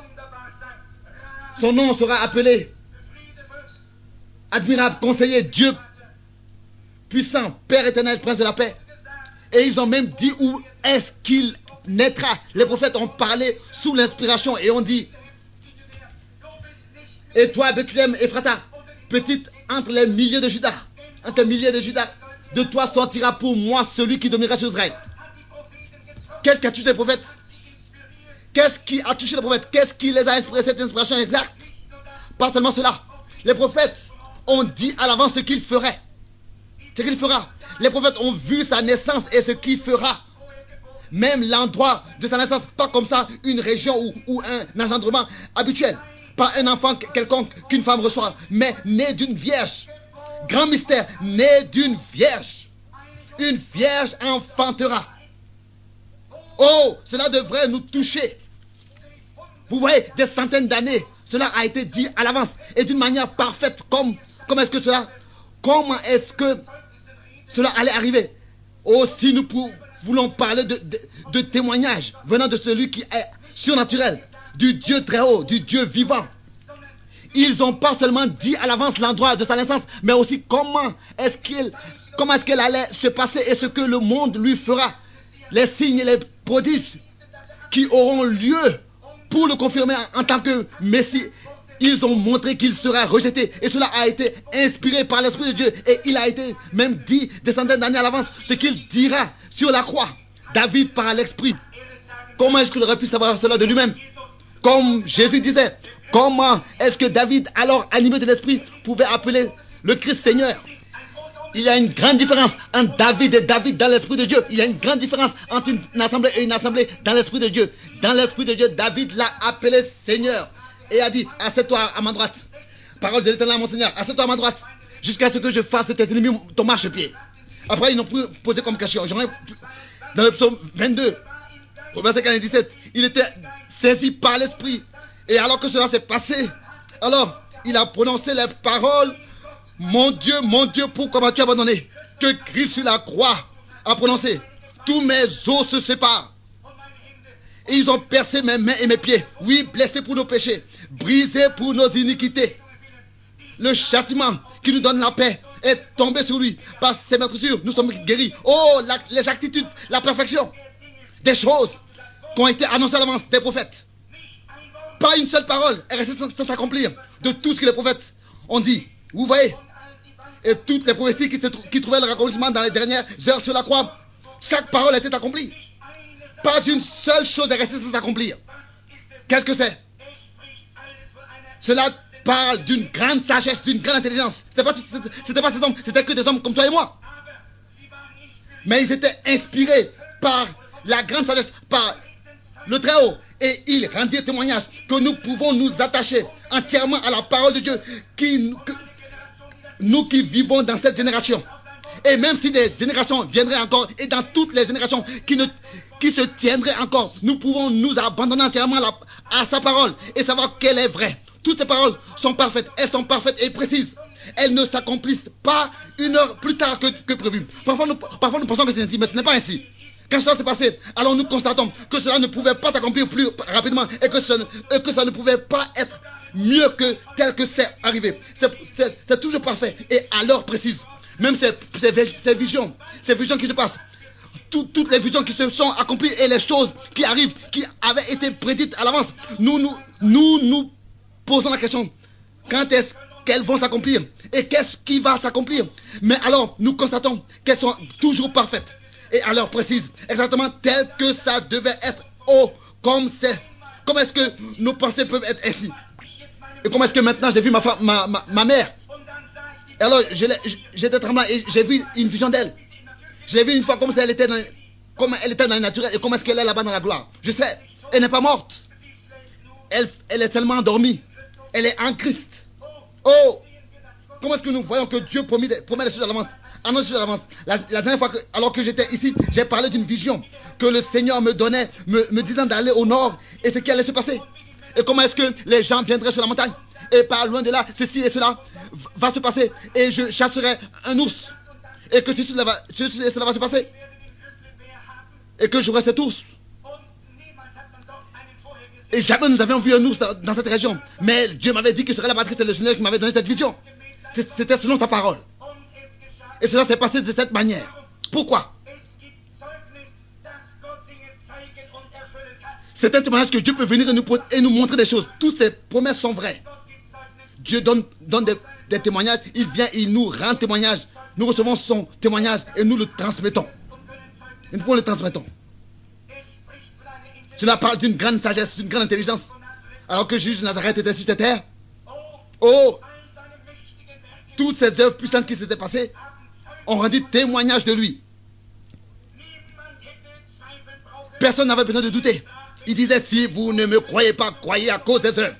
Son nom sera appelé Admirable, Conseiller, Dieu Puissant, Père éternel, Prince de la paix. Et ils ont même dit où est-ce qu'il naîtra. Les prophètes ont parlé sous l'inspiration et ont dit, et toi Bethléem Ephrata, petite entre les milliers de Judas, entre les milliers de Judas, de toi sortira pour moi celui qui dominera sur Israël. Qu'est-ce qui a touché les prophètes? Qu'est-ce qui a touché les prophètes? Qu'est-ce qui les a inspiré cette inspiration exacte? Pas seulement cela. Les prophètes ont dit à l'avance ce qu'il ferait. Ce qu'il fera. Les prophètes ont vu sa naissance et ce qu'il fera. Même l'endroit de sa naissance, pas comme ça, une région ou, ou un engendrement habituel. Pas un enfant quelconque qu'une femme reçoit, mais né d'une vierge. Grand mystère, né d'une vierge. Une vierge enfantera. Oh, cela devrait nous toucher. Vous voyez, des centaines d'années, cela a été dit à l'avance et d'une manière parfaite. Comme, comment est-ce que cela, comment est-ce que cela allait arriver? Oh, si nous pour, voulons parler de, de, de témoignages venant de celui qui est surnaturel, du Dieu très haut, du Dieu vivant. Ils n'ont pas seulement dit à l'avance l'endroit de sa naissance, mais aussi comment est-ce qu'il, comment est-ce qu'elle allait se passer et ce que le monde lui fera. Les signes et les prodiges qui auront lieu pour le confirmer en, en tant que Messie. Ils ont montré qu'il sera rejeté. Et cela a été inspiré par l'Esprit de Dieu. Et il a été même dit des centaines d'années à l'avance ce qu'il dira sur la croix. David par l'Esprit. Comment est-ce qu'il aurait pu savoir cela de lui-même? Comme Jésus disait. Comment est-ce que David, alors animé de l'Esprit, pouvait appeler le Christ Seigneur? Il y a une grande différence entre David et David dans l'Esprit de Dieu. Il y a une grande différence entre une assemblée et une assemblée dans l'Esprit de Dieu. Dans l'Esprit de Dieu, David l'a appelé Seigneur. Et a dit, assieds-toi à ma droite. Parole de l'Éternel à mon Seigneur, assieds-toi à ma droite. Jusqu'à ce que je fasse de tes ennemis ton marchepied. Après, ils n'ont plus posé comme question. Dans le psaume vingt-deux, au verset quinze et dix-sept, il était saisi par l'Esprit. Et alors que cela s'est passé, alors il a prononcé les paroles. Mon Dieu, mon Dieu, pourquoi m'as-tu abandonné? Que Christ sur la croix a prononcé. Tous mes os se séparent. Et ils ont percé mes mains et mes pieds. Oui, blessés pour nos péchés, brisés pour nos iniquités. Le châtiment qui nous donne la paix est tombé sur lui. Par ses meurtrissures, nous sommes guéris. Oh, la, les actitudes, la perfection. Des choses qui ont été annoncées à l'avance des prophètes. Pas une seule parole est restée sans s'accomplir de tout ce que les prophètes ont dit. Vous voyez? Et toutes les prophéties qui, se, qui trouvaient le accomplissement dans les dernières heures sur la croix, chaque parole a été accomplie. Pas une seule chose est restée sans s'accomplir. Qu'est-ce que c'est? Cela parle d'une grande sagesse, d'une grande intelligence. C'était pas, c'était pas ces hommes, c'était que des hommes comme toi et moi. Mais ils étaient inspirés par la grande sagesse, par le Très-Haut. Et il rendit témoignage que nous pouvons nous attacher entièrement à la parole de Dieu, qui, que, nous qui vivons dans cette génération. Et même si des générations viendraient encore, et dans toutes les générations qui, ne, qui se tiendraient encore, nous pouvons nous abandonner entièrement à, la, à sa parole et savoir qu'elle est vraie. Toutes ces paroles sont parfaites, elles sont parfaites et précises. Elles ne s'accomplissent pas une heure plus tard que, que prévu. Parfois nous, parfois nous pensons que c'est ainsi, mais ce n'est pas ainsi. Quand cela s'est passé, alors nous constatons que cela ne pouvait pas s'accomplir plus rapidement et que, ce, et que ça ne pouvait pas être mieux que tel que c'est arrivé. C'est toujours parfait et à l'heure précise. Même ces, ces, ces visions, ces visions qui se passent, tout, toutes les visions qui se sont accomplies et les choses qui arrivent, qui avaient été prédites à l'avance, nous nous, nous nous posons la question, quand est-ce qu'elles vont s'accomplir et qu'est-ce qui va s'accomplir? Mais alors, nous constatons qu'elles sont toujours parfaites et à l'heure précise, exactement telles que ça devait être. Oh, comme c'est. Comment est-ce que nos pensées peuvent être ainsi? Et comment est-ce que maintenant j'ai vu ma, femme, ma, ma, ma mère? Et alors, j'étais tremblant et j'ai vu une vision d'elle. J'ai vu une fois comme, elle était dans, comme elle était dans le naturel et comment est-ce qu'elle est là-bas dans la gloire. Je sais, elle n'est pas morte. Elle, elle est tellement endormie. Elle est en Christ. Oh, comment est-ce que nous voyons que Dieu promet des, promet des choses à l'avance, annonce des choses à l'avance. La, la dernière fois, que, alors que j'étais ici, j'ai parlé d'une vision que le Seigneur me donnait, me, me disant d'aller au nord et ce qui allait se passer. Et comment est-ce que les gens viendraient sur la montagne. Et pas loin de là, ceci et cela va se passer. Et je chasserai un ours. Et que ceci, cela va, ceci et cela va se passer. Et que j'aurai cet ours. Et jamais nous avions vu un ours dans, dans cette région. Mais Dieu m'avait dit que ce serait la patrie, c'était le Seigneur qui m'avait donné cette vision. C'était selon sa parole. Et cela s'est passé de cette manière. Pourquoi? C'est un témoignage que Dieu peut venir et nous, et nous montrer des choses. Toutes ces promesses sont vraies. Dieu donne, donne des, des témoignages. Il vient, il nous rend témoignage. Nous recevons son témoignage et nous le transmettons. Et nous le transmettons. Cela parle d'une grande sagesse, d'une grande intelligence. Alors que Jésus de Nazareth était sur cette terre. Oh! Toutes ces œuvres puissantes qui s'étaient passées ont rendu témoignage de lui. Personne n'avait besoin de douter. Il disait, si vous ne me croyez pas, croyez à cause des œuvres.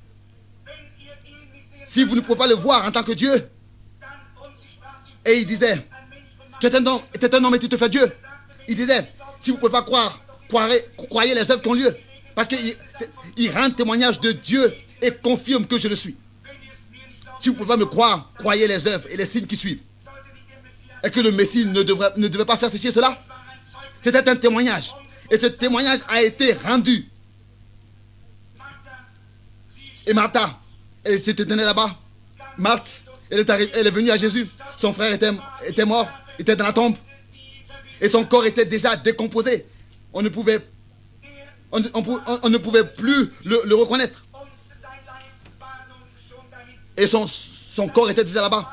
Si vous ne pouvez pas le voir en tant que Dieu. Et il disait, tu es un homme, tu es un homme et tu te fais Dieu. Il disait, si vous ne pouvez pas croire, croirez, croyez les œuvres qui ont lieu. Parce qu'il il rend témoignage de Dieu et confirme que je le suis. Si vous ne pouvez pas me croire, croyez les œuvres et les signes qui suivent. Et que le Messie ne devrait, ne devait pas faire ceci et cela. C'était un témoignage. Et ce témoignage a été rendu. Et Martha, elle s'était tenue là-bas. Marthe, elle est, arrivée, elle est venue à Jésus. Son frère était, était mort, était dans la tombe. Et son corps était déjà décomposé. On ne pouvait, on, on, on, on ne pouvait plus le, le reconnaître. Et son, son corps était déjà là-bas.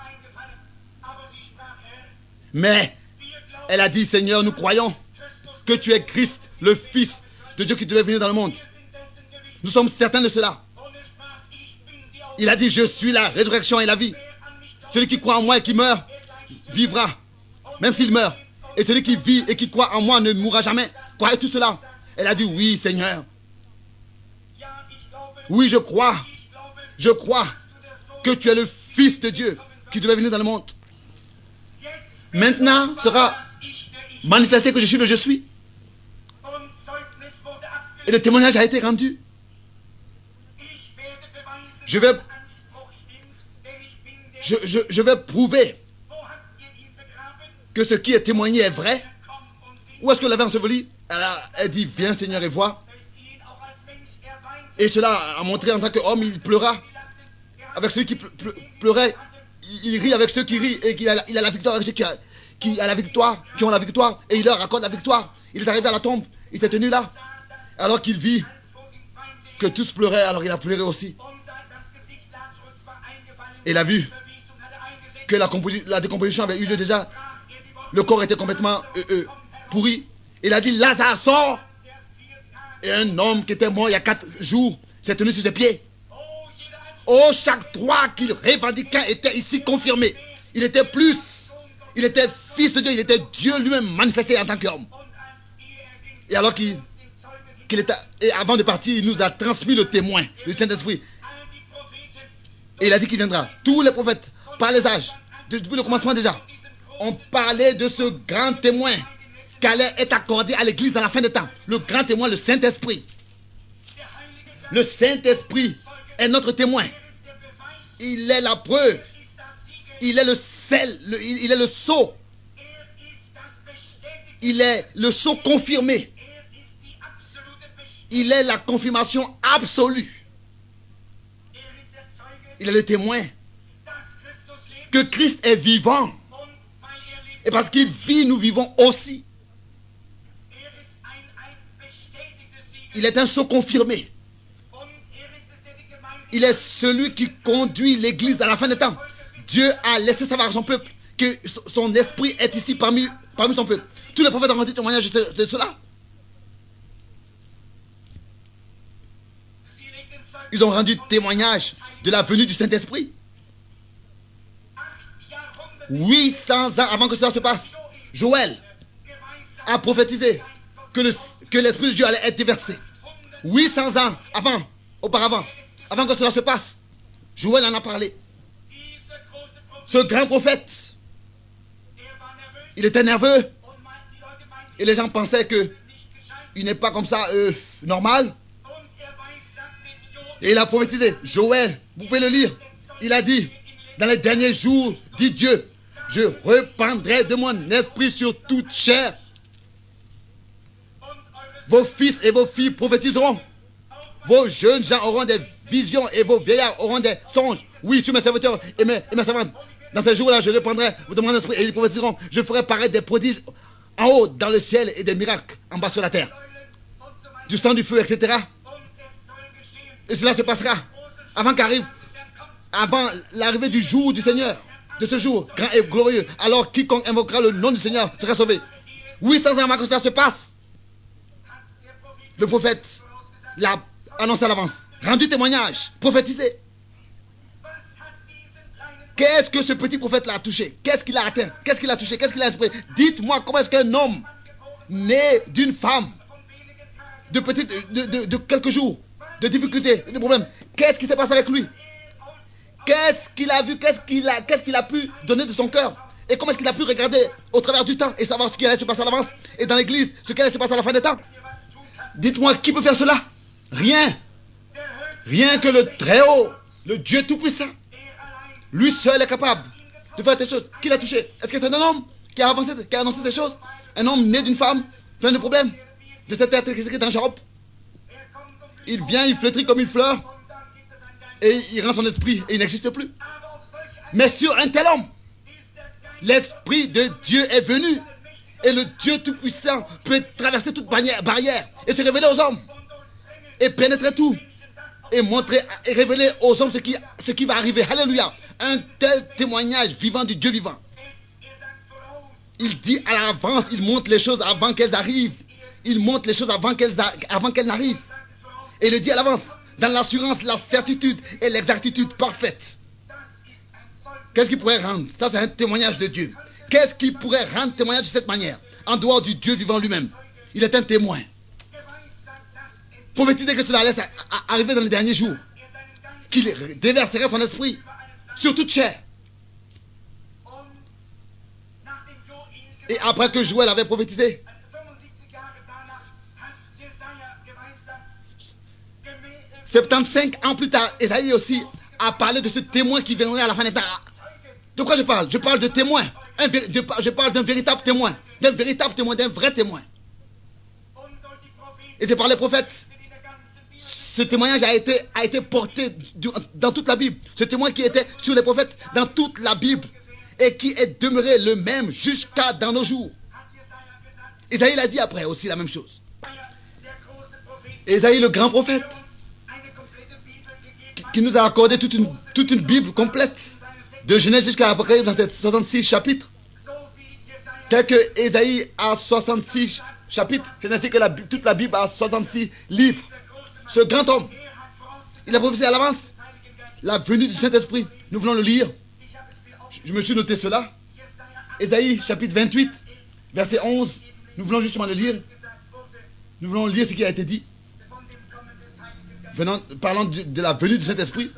Mais elle a dit, Seigneur, nous croyons que tu es Christ, le Fils de Dieu qui devait venir dans le monde. Nous sommes certains de cela. Il a dit, je suis la résurrection et la vie. Celui qui croit en moi et qui meurt, vivra, même s'il meurt. Et celui qui vit et qui croit en moi ne mourra jamais. Croyez tout cela? Elle a dit, oui, Seigneur. Oui, je crois. Je crois que tu es le Fils de Dieu qui devait venir dans le monde. Maintenant sera manifesté que je suis le je suis. Et le témoignage a été rendu. Je vais, je, je, je vais prouver que ce qui est témoigné est vrai. Où est-ce que l'avait enseveli? Elle a elle dit, viens Seigneur et vois. Et cela a montré en tant qu'homme, il pleura. Avec ceux qui pleuraient, il rit avec ceux qui rient. Et il a, il a la victoire avec ceux qui, a, qui, a la victoire, qui ont la victoire. Et il leur accorde la victoire. Il est arrivé à la tombe, il s'est tenu là. Alors qu'il vit que tous pleuraient, alors il a pleuré aussi. Et il a vu que la, la décomposition avait eu lieu déjà. Le corps était complètement euh, euh, pourri. Il a dit, Lazare, sort. Et un homme qui était mort il y a quatre jours s'est tenu sur ses pieds. Oh, chaque droit qu'il revendiquait était ici confirmé. Il était plus. Il était fils de Dieu. Il était Dieu lui-même manifesté en tant qu'homme. Et alors qu'il qu'il était, et avant de partir, il nous a transmis le témoin, le Saint-Esprit. Et il a dit qu'il viendra. Tous les prophètes, par les âges, depuis le commencement déjà, ont parlé de ce grand témoin qui allait être accordé à l'Église dans la fin des temps. Le grand témoin, le Saint-Esprit. Le Saint-Esprit est notre témoin. Il est la preuve. Il est le sel, le, il, il est le sceau. Il est le sceau confirmé. Il est la confirmation absolue. Il est le témoin que Christ est vivant. Et parce qu'il vit, nous vivons aussi. Il est un sceau confirmé. Il est celui qui conduit l'Église dans la fin des temps. Dieu a laissé savoir à son peuple que son esprit est ici parmi, parmi son peuple. Tous les prophètes ont rendu témoignage de, de cela. Ils ont rendu témoignage de la venue du Saint-Esprit. huit cents ans avant que cela se passe, Joël a prophétisé que, le, que l'Esprit de Dieu allait être déversé. huit cents ans avant, auparavant, avant que cela se passe, Joël en a parlé. Ce grand prophète, il était nerveux. Et les gens pensaient que il n'est pas comme ça euh, normal. Et il a prophétisé. Joël, vous pouvez le lire. Il a dit, dans les derniers jours, dit Dieu, je répandrai de mon esprit sur toute chair. Vos fils et vos filles prophétiseront. Vos jeunes gens auront des visions et vos vieillards auront des songes. Oui, sur mes serviteurs et mes, et mes servantes. Dans ces jours-là, je répandrai de mon esprit et ils prophétiseront. Je ferai paraître des prodiges en haut dans le ciel et des miracles en bas sur la terre. Du sang, du feu, et cetera. Et cela se passera avant qu'arrive, avant l'arrivée du jour du Seigneur, de ce jour grand et glorieux. Alors quiconque invoquera le nom du Seigneur sera sauvé. huit cents ans avant que cela se passe, le prophète l'a annoncé à l'avance, rendu témoignage, prophétisé. Qu'est-ce que ce petit prophète-là a touché? Qu'est-ce qu'il a atteint? Qu'est-ce qu'il a touché? Qu'est-ce qu'il a inspiré? Dites-moi, comment est-ce qu'un homme né d'une femme de, petite, de, de, de quelques jours, de difficultés, de problèmes, qu'est-ce qui s'est passé avec lui? Qu'est-ce qu'il a vu? Qu'est-ce qu'il a, qu'est-ce qu'il a pu donner de son cœur? Et comment est-ce qu'il a pu regarder au travers du temps et savoir ce qui allait se passer à l'avance? Et dans l'église, ce qui allait se passer à la fin des temps? Dites-moi, qui peut faire cela? Rien. Rien que le Très-Haut, le Dieu Tout-Puissant. Lui seul est capable de faire des choses. Qui l'a touché? Est-ce que c'est un homme qui a avancé, qui a annoncé ces choses? Un homme né d'une femme, plein de problèmes, de cet être qui est dans Job. Il vient, il flétrit comme une fleur, et il rend son esprit, et il n'existe plus. Mais sur un tel homme, l'Esprit de Dieu est venu, et le Dieu Tout-Puissant peut traverser toute barrière, et se révéler aux hommes, et pénétrer tout, et montrer, et révéler aux hommes ce qui, ce qui va arriver. Alléluia. Un tel témoignage vivant du Dieu vivant. Il dit à l'avance, il montre les choses avant qu'elles arrivent. Il montre les choses avant qu'elles, avant qu'elles n'arrivent. Et il le dit à l'avance, dans l'assurance, la certitude et l'exactitude parfaite. Qu'est-ce qui pourrait rendre? Ça, c'est un témoignage de Dieu. Qu'est-ce qui pourrait rendre témoignage de cette manière? En dehors du Dieu vivant lui-même. Il est un témoin. Prophétiser que cela allait arriver dans les derniers jours. Qu'il déverserait son esprit sur toute chair. Et après que Joël avait prophétisé, soixante-quinze ans plus tard, Esaïe aussi a parlé de ce témoin qui viendrait à la fin des temps. De quoi je parle? Je parle de témoin. Un, je parle d'un véritable témoin. D'un véritable témoin, d'un vrai témoin. Et c'est par les prophètes. Ce témoignage a été, a été porté dans toute la Bible. Ce témoin qui était sur les prophètes dans toute la Bible et qui est demeuré le même jusqu'à dans nos jours. Esaïe l'a dit après aussi la même chose. Esaïe, le grand prophète, qui, qui nous a accordé toute une, toute une Bible complète, de Genèse jusqu'à l'Apocalypse dans ces soixante-six chapitres. Tel que Esaïe a soixante-six chapitres, c'est ainsi que la, toute la Bible a soixante-six livres. Ce grand homme, il a prophétisé à l'avance la venue du Saint-Esprit. Nous voulons le lire. Je me suis noté cela. Ésaïe chapitre vingt-huit, verset onze. Nous voulons justement le lire. Nous voulons lire ce qui a été dit. Venant, parlant de, de la venue du Saint-Esprit.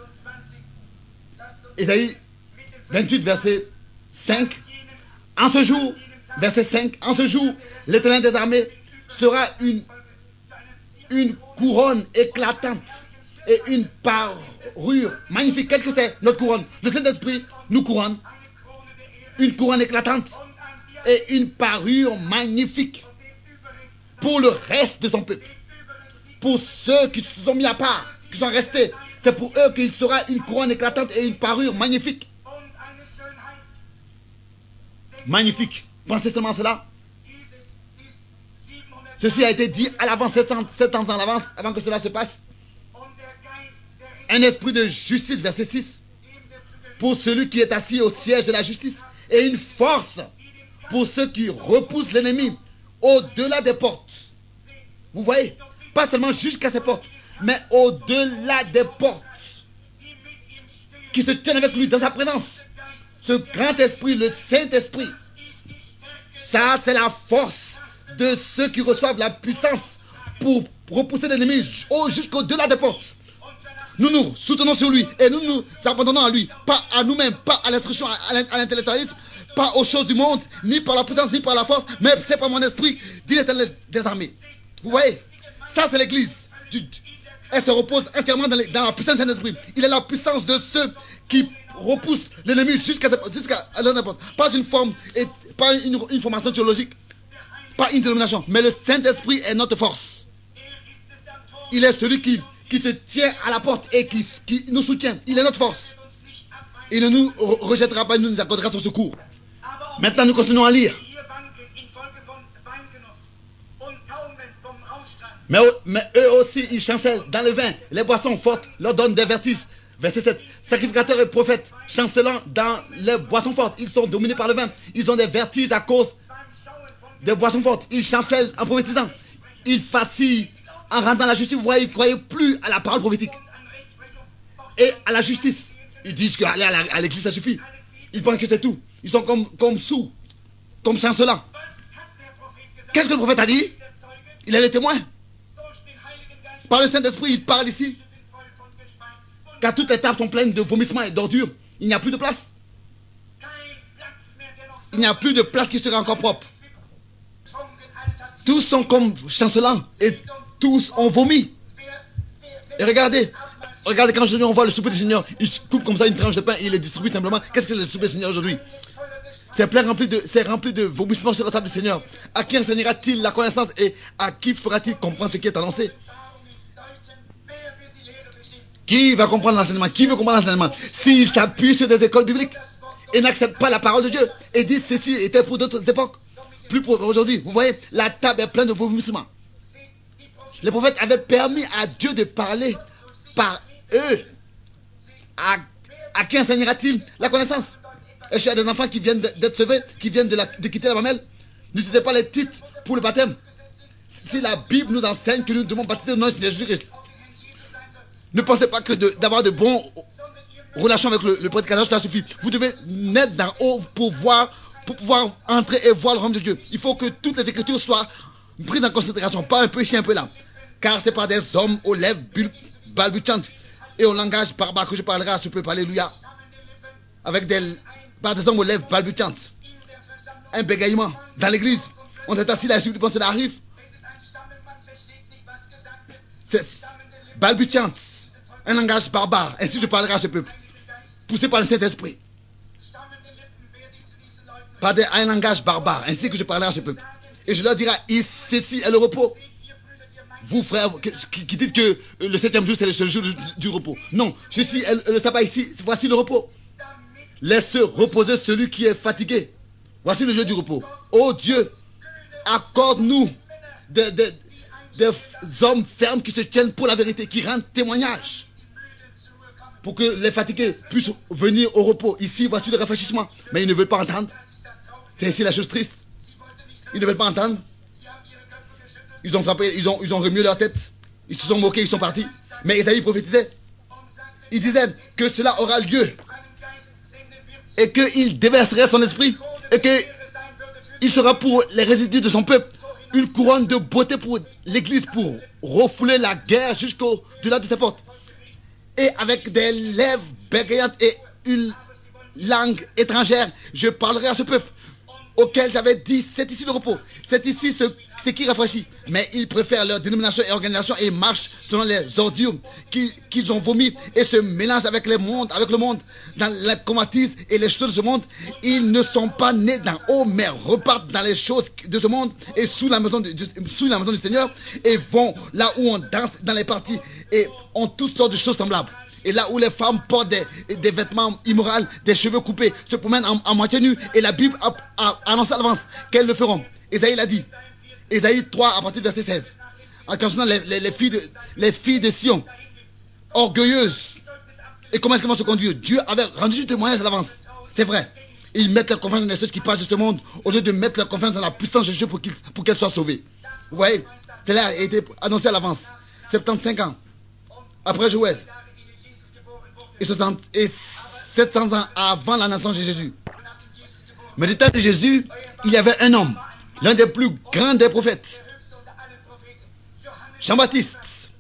Ésaïe vingt-huit, verset cinq. En ce jour, verset cinq, en ce jour, l'Éternel des armées sera une, une couronne éclatante et une parure magnifique. Qu'est-ce que c'est notre couronne? Le Saint-Esprit nous couronne. Une couronne éclatante et une parure magnifique pour le reste de son peuple. Pour ceux qui se sont mis à part, qui sont restés, c'est pour eux qu'il sera une couronne éclatante et une parure magnifique. Magnifique. Pensez seulement à cela. Ceci a été dit à l'avance, sept ans en avance, avant que cela se passe. Un esprit de justice, verset six, pour celui qui est assis au siège de la justice, et une force pour ceux qui repoussent l'ennemi au-delà des portes. Vous voyez, pas seulement jusqu'à ces portes, mais au-delà des portes, qui se tiennent avec lui dans sa présence. Ce grand esprit, le Saint-Esprit, ça c'est la force de ceux qui reçoivent la puissance pour repousser l'ennemi jusqu'au-delà des portes. Nous nous soutenons sur lui et nous nous abandonnons à lui, pas à nous-mêmes, pas à l'instruction, à l'intellectualisme, pas aux choses du monde, ni par la puissance, ni par la force, mais c'est par mon esprit, dit l'Éternel des armées. Vous voyez, ça c'est l'église. Elle se repose entièrement dans, les, dans la puissance de Saint-Esprit. Il est la puissance de ceux qui repoussent l'ennemi jusqu'à jusqu'à n'importe. Pas une forme, et pas une, une formation théologique, pas une dénomination, mais le Saint-Esprit est notre force. Il est celui qui, qui se tient à la porte et qui, qui nous soutient. Il est notre force. Il ne nous rejettera pas, il nous accordera son secours. Maintenant, nous continuons à lire. Mais, mais eux aussi, ils chancellent dans le vin. Les boissons fortes leur donnent des vertiges. Verset sept. Sacrificateurs et prophètes chancelant dans les boissons fortes. Ils sont dominés par le vin. Ils ont des vertiges à cause des boissons fortes. Ils chancellent en prophétisant. Ils vacillent en rendant la justice. Vous voyez, ils ne croyaient plus à la parole prophétique et à la justice. Ils disent qu'aller à l'église, ça suffit. Ils pensent que c'est tout. Ils sont comme, comme sous, comme chancelants. Qu'est-ce que le prophète a dit? Il est le témoin. Par le Saint-Esprit, il parle ici. Car toutes les tables sont pleines de vomissements et d'ordures. Il n'y a plus de place. Il n'y a plus de place qui sera encore propre. Tous sont comme chancelants et tous ont vomi. Et regardez, regardez quand aujourd'hui on voit le souper du Seigneur, il coupe comme ça une tranche de pain et il les distribue simplement. Qu'est-ce que c'est le souper du Seigneur aujourd'hui? C'est plein rempli de, c'est rempli de vomissements sur la table du Seigneur. À qui enseignera-t-il la connaissance et à qui fera-t-il comprendre ce qui est annoncé? Qui va comprendre l'enseignement? Qui veut comprendre l'enseignement? S'il s'appuie sur des écoles bibliques et n'accepte pas la parole de Dieu et dit ceci était pour d'autres époques, plus pour aujourd'hui. Vous voyez, la table est pleine de vomissements. Les prophètes avaient permis à Dieu de parler par eux. À, à qui enseignera-t-il la connaissance? Est-ce qu'il y a des enfants qui viennent d'être sauvés, qui viennent de, la, de quitter la mamelle? N'utilisez pas les titres pour le baptême. Si la Bible nous enseigne que nous devons baptiser au nom de Jésus-Christ, ne pensez pas que d'avoir de, de bonnes relations avec le, le prédicateur, cela suffit. Vous devez naître d'en haut pour, voir, pour pouvoir entrer et voir le royaume de Dieu. Il faut que toutes les écritures soient prises en considération, pas un peu ici, un peu là. Car c'est par des hommes aux lèvres balbutiantes et au langage barbare que je parlerai à ce peuple. Alléluia. Avec des, par des hommes aux lèvres balbutiantes. Un bégaiement dans l'église. On est assis là, et quand cela arrive, c'est balbutiante. Un langage barbare. Ainsi je parlerai à ce peuple. Poussé par le Saint-Esprit. Par des, un langage barbare. Ainsi que je parlerai à ce peuple. Et je leur dirai, ceci est le repos. Vous, frères, qui, qui dites que le septième jour, c'est le seul jour du, du repos. Non, ceci est le sabbat ici. Voici le repos. Laisse reposer celui qui est fatigué. Voici le jour du repos. Oh Dieu, accorde-nous des, des, des hommes fermes qui se tiennent pour la vérité, qui rendent témoignage. Pour que les fatigués puissent venir au repos. Ici, voici le rafraîchissement. Mais ils ne veulent pas entendre. C'est ici la chose triste. Ils ne veulent pas entendre. Ils ont frappé, ils ont, ils ont remué leur tête. Ils se sont moqués, ils sont partis. Mais Isaïe prophétisait. Il disait que cela aura lieu. Et qu'il déverserait son esprit. Et qu'il sera pour les résidus de son peuple. une couronne de beauté pour l'église, pour refouler la guerre jusqu'au-delà de ses portes. Et avec des lèvres bégayantes et une langue étrangère, je parlerai à ce peuple auquel j'avais dit, c'est ici le repos, c'est ici ce, ce qui rafraîchit. Mais ils préfèrent leur dénomination et organisation et marchent selon les ordures qu'ils qu'ils ont vomi et se mélangent avec, les mondes, avec le monde dans la convoitise et les choses de ce monde. Ils ne sont pas nés d'en haut, mais repartent dans les choses de ce monde et sous la maison, de, sous la maison du Seigneur, et vont là où on danse dans les parties et ont toutes sortes de choses semblables. Et là où les femmes portent des, des vêtements immoraux, des cheveux coupés, se promènent en, en moitié nus, et la Bible a, a annoncé à l'avance qu'elles le feront. Ésaïe l'a dit. Ésaïe trois à partir du verset seize. En concernant les, les, les, filles de, les filles de Sion, orgueilleuses. Et comment est-ce qu'elles vont se conduire? Dieu avait rendu du témoignage à l'avance. C'est vrai. Et ils mettent leur confiance dans les choses qui passent de ce monde, au lieu de mettre leur confiance dans la puissance de Dieu pour qu'elles pour qu'elles soient sauvées. Vous voyez? Cela a été annoncé à l'avance. soixante-quinze ans après Joël. Et, soixante, et sept cents ans avant la naissance de Jésus. Mais du temps de Jésus, il y avait un homme, l'un des plus grands des prophètes, Jean-Baptiste.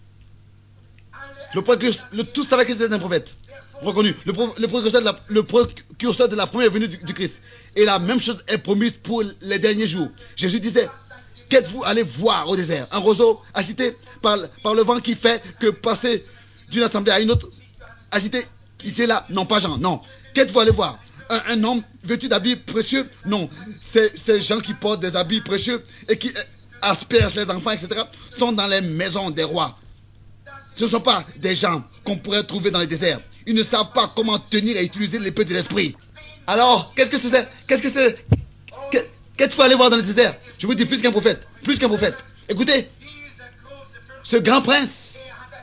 Le, le, tous savaient que c'était un prophète, reconnu, le, le, précurseur de la, le précurseur de la première venue du, du Christ. Et la même chose est promise pour les derniers jours. Jésus disait, qu'êtes-vous allé voir au désert? Un roseau agité par, par le vent qui fait que passer d'une assemblée à une autre, agité ici et là? Non, pas Jean, non. Qu'êtes-vous allé voir? Un, un homme vêtu d'habits précieux? Non. Ces, ces gens qui portent des habits précieux et qui aspergent les enfants, et cetera, sont dans les maisons des rois. Ce ne sont pas des gens qu'on pourrait trouver dans les déserts. Ils ne savent pas comment tenir et utiliser l'épée de l'esprit. Alors, qu'est-ce que c'est? Qu'est-ce que c'est? Qu'est-ce qu'il faut aller voir dans le désert? Je vous dis plus qu'un prophète. Plus qu'un prophète. Écoutez, ce grand prince,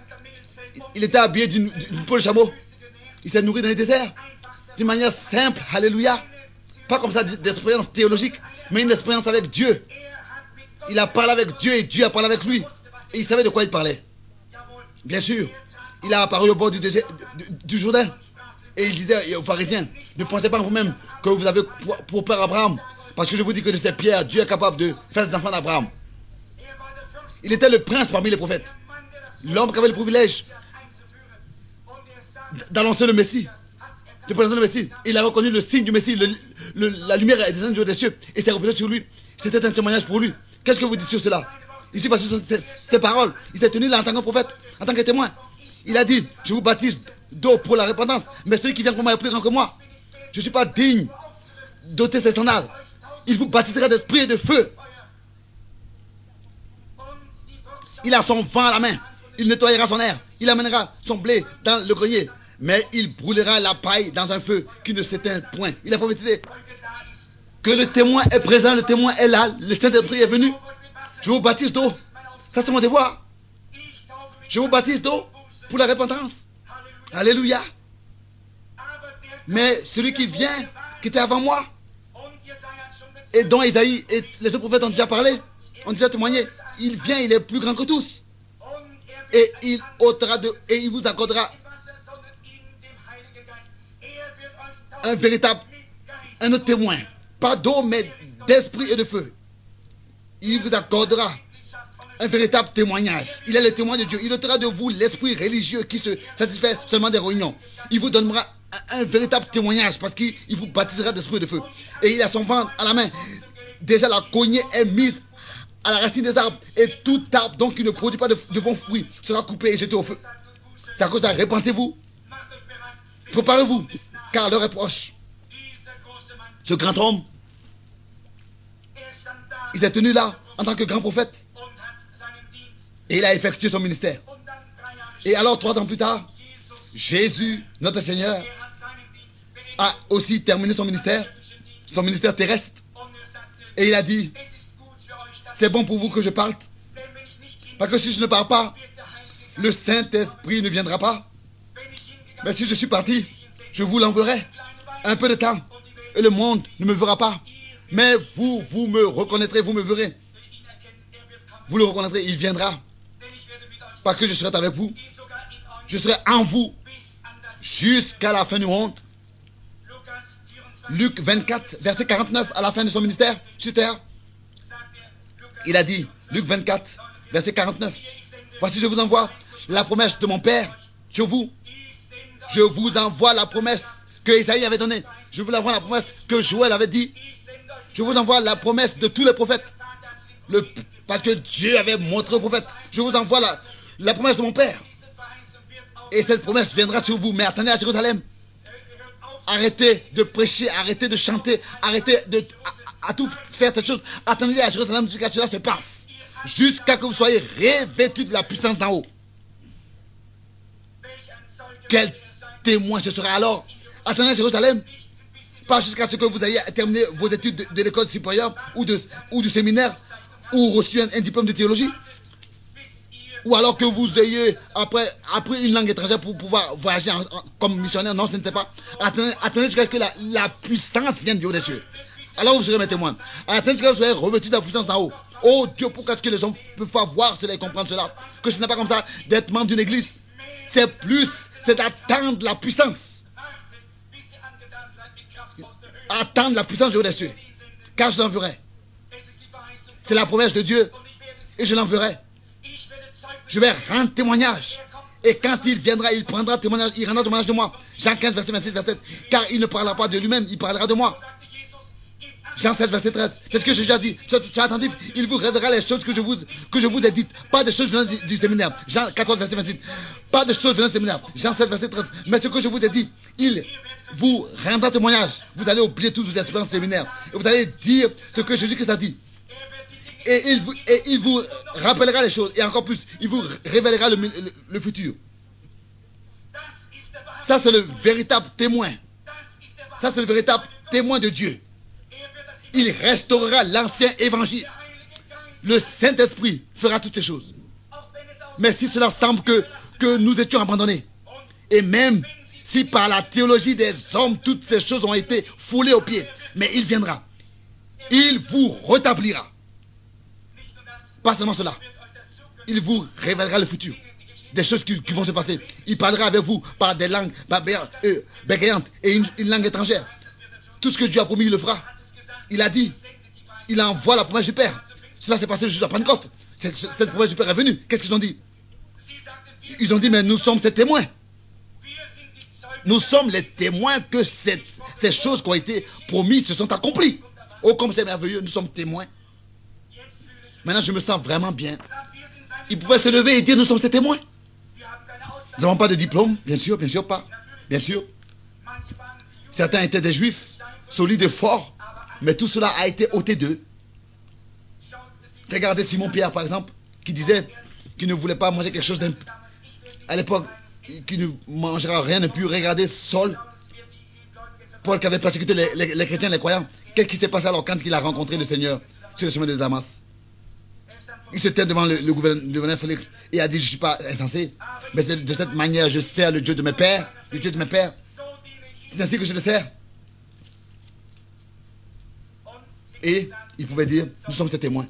il était habillé d'une peau de chameau. Il s'est nourri dans les déserts. D'une manière simple, alléluia. Pas comme ça d'expérience théologique, mais une expérience avec Dieu. Il a parlé avec Dieu et Dieu a parlé avec lui. Et il savait de quoi il parlait. Bien sûr, il a apparu au bord du, désert, du, du Jourdain. Et il disait aux pharisiens, ne pensez pas en vous-même que vous avez pour, pour père Abraham. Parce que je vous dis que de ces pierres, Dieu est capable de faire des enfants d'Abraham. Il était le prince parmi les prophètes. L'homme qui avait le privilège d'annoncer le Messie, de présenter le Messie. Il a reconnu le signe du Messie, le, le, la lumière est descendue des cieux et s'est reposée sur lui. C'était un témoignage pour lui. Qu'est-ce que vous dites sur cela? Ici, parce que ces, ces paroles, il s'est tenu là en tant que prophète, en tant que témoin. Il a dit, je vous baptise d'eau pour la repentance, mais celui qui vient pour moi est plus grand que moi. Je ne suis pas digne d'ôter ses sandales. Il vous baptisera d'esprit et de feu. Il a son vent à la main. Il nettoyera son air. Il amènera son blé dans le grenier. Mais il brûlera la paille dans un feu qui ne s'éteint point. Il a prophétisé que le témoin est présent, le témoin est là, le Saint-Esprit est venu. Je vous baptise d'eau. Ça, c'est mon devoir. Je vous baptise d'eau pour la repentance. Alléluia. Mais celui qui vient, qui était avant moi, et dont Isaïe et les autres prophètes ont déjà parlé, ont déjà témoigné, il vient, il est plus grand que tous. Et il ôtera de, et il vous accordera un véritable, un autre témoin. Pas d'eau, mais d'esprit et de feu. Il vous accordera un véritable témoignage. Il est le témoin de Dieu. Il ôtera de vous l'esprit religieux qui se satisfait seulement des réunions. Il vous donnera un, un véritable témoignage parce qu'il vous baptisera d'esprit et de feu. Et il a son vent à la main. Déjà la cognée est mise à la racine des arbres. Et tout arbre donc qui ne produit pas de, de bons fruits sera coupé et jeté au feu. C'est à cause de ça. Répentez-vous. Préparez-vous. Car l'heure est proche. Ce grand homme, il s'est tenu là en tant que grand prophète. Et il a effectué son ministère. Et alors, trois ans plus tard, Jésus, notre Seigneur, a aussi terminé son ministère, son ministère terrestre. Et il a dit, c'est bon pour vous que je parte. Parce que si je ne pars pas, le Saint-Esprit ne viendra pas. Mais si je suis parti, je vous l'enverrai. Un peu de temps. Et le monde ne me verra pas. Mais vous, vous me reconnaîtrez, vous me verrez. Vous le reconnaîtrez, il viendra. Parce que je serai avec vous. Je serai en vous jusqu'à la fin du monde. Luc vingt-quatre, verset quarante-neuf, à la fin de son ministère sur terre. Il a dit, Luc vingt-quatre, verset quarante-neuf, voici je vous envoie la promesse de mon Père sur vous. Je vous envoie la promesse que Isaïe avait donnée. Je vous envoie la promesse que Joël avait dit. Je vous envoie la promesse de tous les prophètes. Le, parce que Dieu avait montré aux prophètes. Je vous envoie la, la promesse de mon Père. Et cette promesse viendra sur vous. Mais attendez à Jérusalem. Arrêtez de prêcher, arrêtez de chanter, arrêtez de, à, à tout faire cette chose. Attendez à Jérusalem jusqu'à ce que cela se passe. Jusqu'à ce que vous soyez revêtus de la puissance d'en haut. Quel témoin ce sera alors? Attendez à Jérusalem. Pas jusqu'à ce que vous ayez terminé vos études de, de l'école supérieure ou, de, ou du séminaire ou reçu un, un diplôme de théologie. Ou alors que vous ayez après, appris une langue étrangère pour pouvoir voyager en, en, comme missionnaire. Non, ce n'était pas. Attendez, attendez jusqu'à ce que la, la puissance vienne du haut des cieux. Alors vous serez mes témoins. Attendez jusqu'à ce que vous soyez revêtus de la puissance d'en haut. Oh Dieu, pourquoi est-ce que les hommes peuvent pas voir cela et comprendre cela? Que ce n'est pas comme ça d'être membre d'une église. C'est plus, c'est d'attendre la puissance. Attendre la puissance du haut des cieux. Car je l'enverrai. C'est la promesse de Dieu. Et je l'enverrai. Je vais rendre témoignage. Et quand il viendra, il prendra témoignage, il rendra témoignage de moi. Jean quinze, verset vingt-six, verset sept. Car il ne parlera pas de lui-même, il parlera de moi. Jean sept, verset treize. C'est ce que Jésus a dit. Soyez attentifs, il vous révélera les choses que je vous, que je vous ai dites. Pas des choses venant du, du séminaire. Jean quatorze, verset vingt-six. Pas des choses venant du séminaire. Jean sept, verset treize. Mais ce que je vous ai dit, il vous rendra témoignage. Vous allez oublier toutes vos expériences séminaires. Et vous allez dire ce que Jésus-Christ a dit. Et il, vous, et il vous rappellera les choses. Et encore plus, il vous révélera le, le, le futur. Ça, c'est le véritable témoin. Ça, c'est le véritable témoin de Dieu. Il restaurera l'ancien évangile. Le Saint-Esprit fera toutes ces choses. Mais si cela semble que, que nous étions abandonnés, et même si par la théologie des hommes, toutes ces choses ont été foulées aux pieds, mais il viendra. Il vous rétablira. Pas seulement cela. Il vous révélera le futur. Des choses qui, qui vont se passer. Il parlera avec vous par des langues euh, bégayantes et une, une langue étrangère. Tout ce que Dieu a promis, il le fera. Il a dit, il envoie la promesse du Père. Cela s'est passé juste à Pentecôte. Cette, cette promesse du Père est venue. Qu'est-ce qu'ils ont dit? Ils ont dit, mais nous sommes ses témoins. Nous sommes les témoins que cette, ces choses qui ont été promises se sont accomplies. Oh, comme c'est merveilleux, nous sommes témoins. Maintenant, je me sens vraiment bien. Ils pouvaient se lever et dire, nous sommes ses témoins. Nous n'avons pas de diplôme, bien sûr, bien sûr pas. Bien sûr. Certains étaient des juifs, solides et forts, mais tout cela a été ôté d'eux. Regardez Simon-Pierre, par exemple, qui disait qu'il ne voulait pas manger quelque chose d'un... À l'époque, qui ne mangera rien de pur. Regardez Saul, Paul qui avait persécuté les, les, les chrétiens, les croyants. Qu'est-ce qui s'est passé alors quand il a rencontré le Seigneur sur le chemin de Damas? Il se tient devant le, le gouverneur Félix et a dit, je ne suis pas insensé, mais de cette manière, je sers le Dieu de mes pères, le Dieu de mes pères. C'est ainsi que je le sers. Et il pouvait dire, nous sommes ses témoins.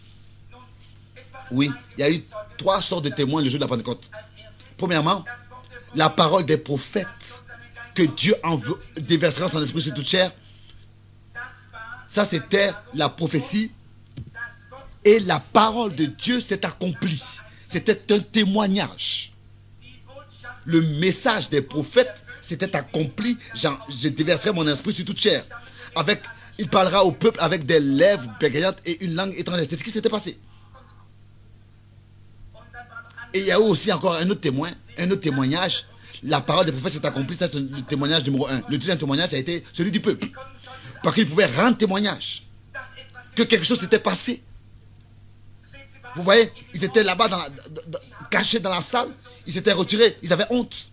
Oui, il y a eu trois sortes de témoins le jour de la Pentecôte. Premièrement, la parole des prophètes que Dieu déversera son esprit sur toute chair. Ça, c'était la prophétie. Et la parole de Dieu s'est accomplie. C'était un témoignage. Le message des prophètes s'était accompli. Genre, je déverserai mon esprit sur toute chair. Avec, il parlera au peuple avec des lèvres bégayantes et une langue étrangère. C'est ce qui s'était passé. Et il y a eu aussi encore un autre témoin, un autre témoignage. La parole des prophètes s'est accomplie. C'est le témoignage numéro un. Le deuxième témoignage a été celui du peuple. Parce qu'il pouvait rendre témoignage que quelque chose s'était passé. Vous voyez, ils étaient là-bas, dans la, dans, cachés dans la salle. Ils s'étaient retirés. Ils avaient honte.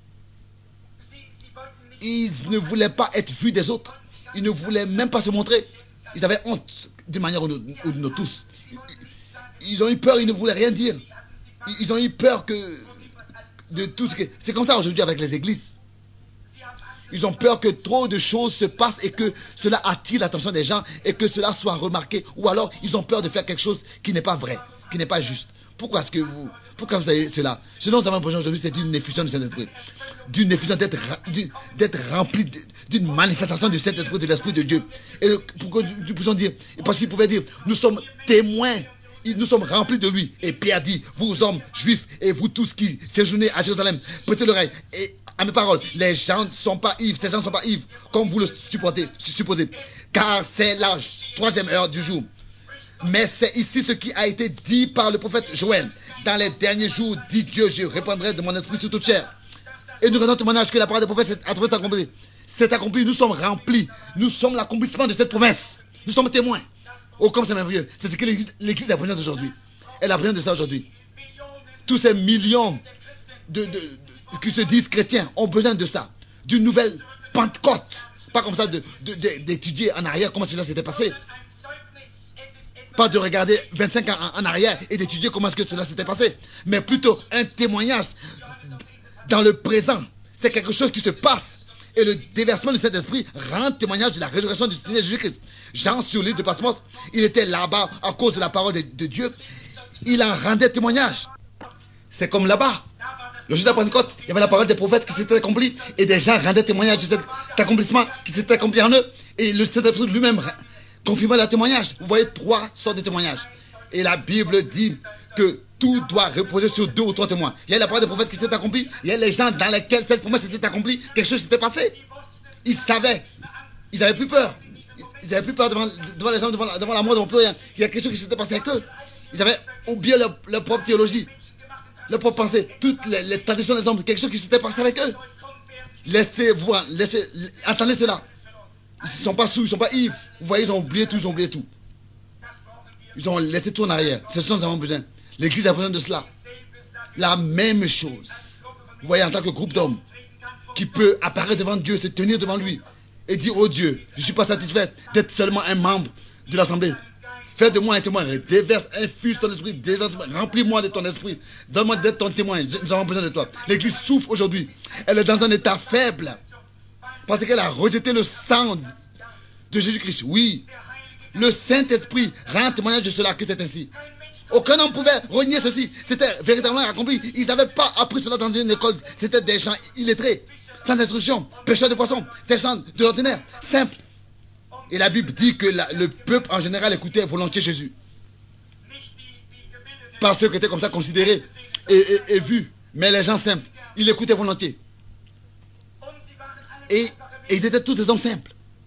Ils ne voulaient pas être vus des autres. Ils ne voulaient même pas se montrer. Ils avaient honte d'une manière ou d'une autre tous. Ils ont eu peur, ils ne voulaient rien dire. Ils ont eu peur que de tout ce que... C'est comme ça aujourd'hui avec les églises. Ils ont peur que trop de choses se passent et que cela attire l'attention des gens et que cela soit remarqué. Ou alors, ils ont peur de faire quelque chose qui n'est pas vrai, qui n'est pas juste. Pourquoi est-ce que vous... Pourquoi vous avez cela? Ce dont nous avons besoin aujourd'hui, c'est d'une effusion du Saint-Esprit. D'une effusion, d'être, d'être rempli d'une manifestation du Saint-Esprit, de l'Esprit de Dieu. Et pourquoi nous pouvons dire, parce qu'ils pouvaient dire, nous sommes témoins nous sommes remplis de lui. Et Pierre dit, vous hommes juifs et vous tous qui séjournez à Jérusalem, prêtez l'oreille et à mes paroles. Les gens ne sont pas ivres, ces gens ne sont pas ivres, comme vous le supportez, supposez. Car c'est la troisième heure du jour. Mais c'est ici ce qui a été dit par le prophète Joël. Dans les derniers jours, dit Dieu, je répandrai de mon esprit sur toute chair. Et nous rendons témoignage que la parole des prophètes a trouvé accomplie. C'est accompli, nous sommes remplis. Nous sommes l'accomplissement de cette promesse. Nous sommes témoins. Oh, comme c'est merveilleux. C'est ce que l'Église a besoin d'aujourd'hui. Elle a besoin de ça aujourd'hui. Tous ces millions de, de, de, qui se disent chrétiens ont besoin de ça. D'une nouvelle Pentecôte. Pas comme ça de, de, de, d'étudier en arrière comment cela s'était passé. Pas de regarder vingt-cinq ans en arrière et d'étudier comment est-ce que cela s'était passé. Mais plutôt un témoignage dans le présent. C'est quelque chose qui se passe. Et le déversement du Saint-Esprit rend témoignage de la résurrection du Seigneur Jésus-Christ. Jean, sur l'île de Patmos, il était là-bas à cause de la parole de, de Dieu. Il en rendait témoignage. C'est comme là-bas. Le jour de la Pentecôte, il y avait la parole des prophètes qui s'était accomplie. Et des gens rendaient témoignage de cet accomplissement qui s'était accompli en eux. Et le Saint-Esprit lui-même confirmait le témoignage. Vous voyez trois sortes de témoignages. Et la Bible dit que tout doit reposer sur deux ou trois témoins. Il y a la parole des prophètes qui s'est accomplie. Il y a les gens dans lesquels cette promesse s'est accomplie. Quelque chose s'était passé. Ils savaient. Ils n'avaient plus peur. Ils n'avaient plus peur devant, devant les gens, devant la, devant la mort, devant plus rien. Il y a quelque chose qui s'était passé avec eux. Ils avaient oublié leur, leur propre théologie, leur propre pensée, toutes les, les traditions des hommes. Quelque chose qui s'était passé avec eux. Laissez voir, laissez, attendez cela. Ils ne sont pas sous, ils ne sont pas ivres. Vous voyez, ils ont oublié tout, ils ont oublié tout. Ils ont laissé tout en arrière. C'est ce dont nous avons besoin. L'Église a besoin de cela. La même chose. Vous voyez, en tant que groupe d'hommes qui peut apparaître devant Dieu, se tenir devant lui et dire, oh Dieu, je ne suis pas satisfait d'être seulement un membre de l'Assemblée. Fais de moi un témoin. Déverse, infuse ton esprit, déverse, remplis-moi de ton esprit. Donne-moi d'être ton témoin. Nous avons besoin de toi. L'Église souffre aujourd'hui. Elle est dans un état faible parce qu'elle a rejeté le sang de Jésus-Christ. Oui, le Saint-Esprit rend témoignage de cela, que c'est ainsi. Aucun homme pouvait renier ceci. C'était véritablement accompli. Ils n'avaient pas appris cela dans une école. C'était des gens illettrés, sans instruction, pêcheurs de poissons, des gens de l'ordinaire, simples. Et la Bible dit que la, le peuple en général écoutait volontiers Jésus. Pas ceux qui étaient comme ça considérés et, et, et vus, mais les gens simples, ils écoutaient volontiers. Et, et ils étaient tous des hommes simples.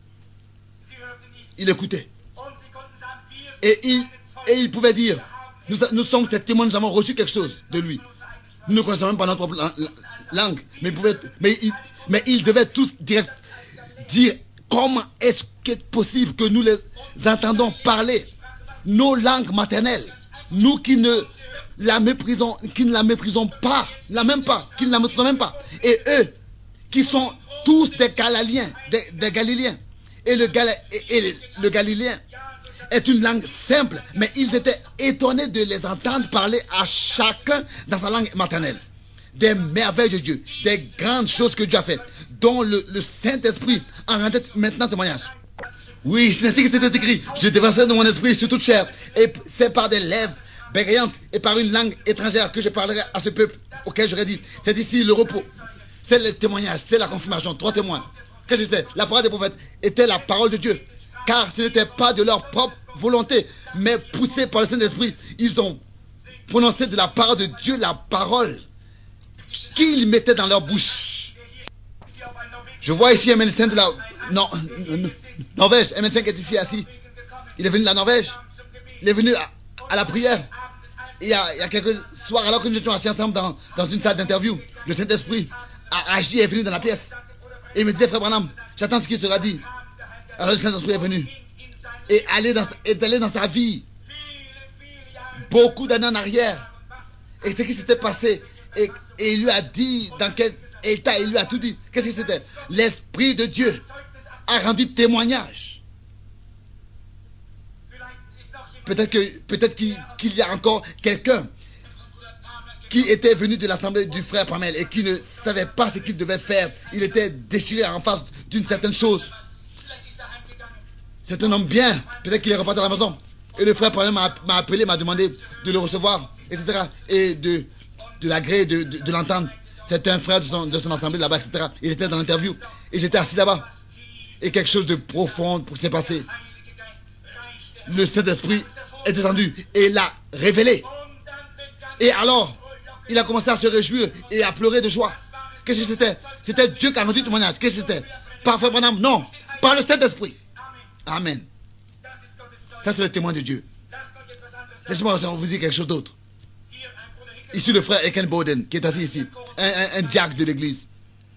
Ils écoutaient. Et ils, et ils pouvaient dire, nous, nous sommes ces témoins, nous avons reçu quelque chose de lui. Nous ne connaissons même pas notre propre langue. Mais ils, pouvaient, mais ils, mais ils devaient tous direct, dire comment est-ce qu'il est possible que nous les entendons parler nos langues maternelles. Nous qui ne la méprisons, qui ne la maîtrisons pas, la même pas, qui ne la maîtrisons même pas. Et eux, qui sont tous des Galiléens, des, des Galiléens. Et le, Gal, et, et le Galiléen est une langue simple, mais ils étaient étonnés de les entendre parler à chacun dans sa langue maternelle. Des merveilles de Dieu, des grandes choses que Dieu a fait, dont le, le Saint-Esprit en rendait maintenant témoignage. Oui, c'est ainsi que c'était écrit. Je déverserai de mon esprit sur toute chair, et c'est par des lèvres bégayantes et par une langue étrangère que je parlerai à ce peuple auquel j'aurais dit, c'est ici le repos. C'est le témoignage, c'est la confirmation. Trois témoins. Qu'est-ce que c'était? La parole des prophètes était la parole de Dieu. Car ce n'était pas de leur propre volonté, mais poussés par le Saint-Esprit. Ils ont prononcé de la parole de Dieu la parole qu'ils mettaient dans leur bouche. Je vois ici un médecin de la non, Norvège. Un médecin qui est ici assis. Il est venu de la Norvège. Il est venu à, à la prière. Et il y, a, il y a quelques soirs, alors que nous étions assis ensemble dans, dans une salle d'interview, le Saint-Esprit a agi et est venu dans la pièce. Et il me disait, frère Branham, j'attends ce qui sera dit. Alors le Saint-Esprit est venu et aller dans, est allé dans sa vie beaucoup d'années en arrière. Et ce qui s'était passé, et, et il lui a dit dans quel état, il lui a tout dit. Qu'est-ce que c'était? L'Esprit de Dieu a rendu témoignage. Peut-être que peut-être qu'il, qu'il y a encore quelqu'un qui était venu de l'assemblée du frère Pamel et qui ne savait pas ce qu'il devait faire. Il était déchiré en face d'une certaine chose. C'est un homme bien. Peut-être qu'il est reparti à la maison. Et le frère Pamel m'a, m'a appelé, m'a demandé de le recevoir, et cetera. Et de, de l'agréer, de, de, de l'entendre. C'était un frère de son, de son assemblée là-bas, et cetera. Il était dans l'interview. Et j'étais assis là-bas. Et quelque chose de profond s'est passé. Le Saint-Esprit est descendu et l'a révélé. Et alors, il a commencé à se réjouir et à pleurer de joie. Qu'est-ce que c'était? C'était Dieu qui a rendu témoignage. Qu'est-ce que c'était? Par Frère Branham? Non. Par le Saint-Esprit. Amen. Ça, c'est le témoin de Dieu. Laissez-moi vous dire quelque chose d'autre. Ici, le frère Eken Bowden, qui est assis ici. Un, un, un diacre de l'église.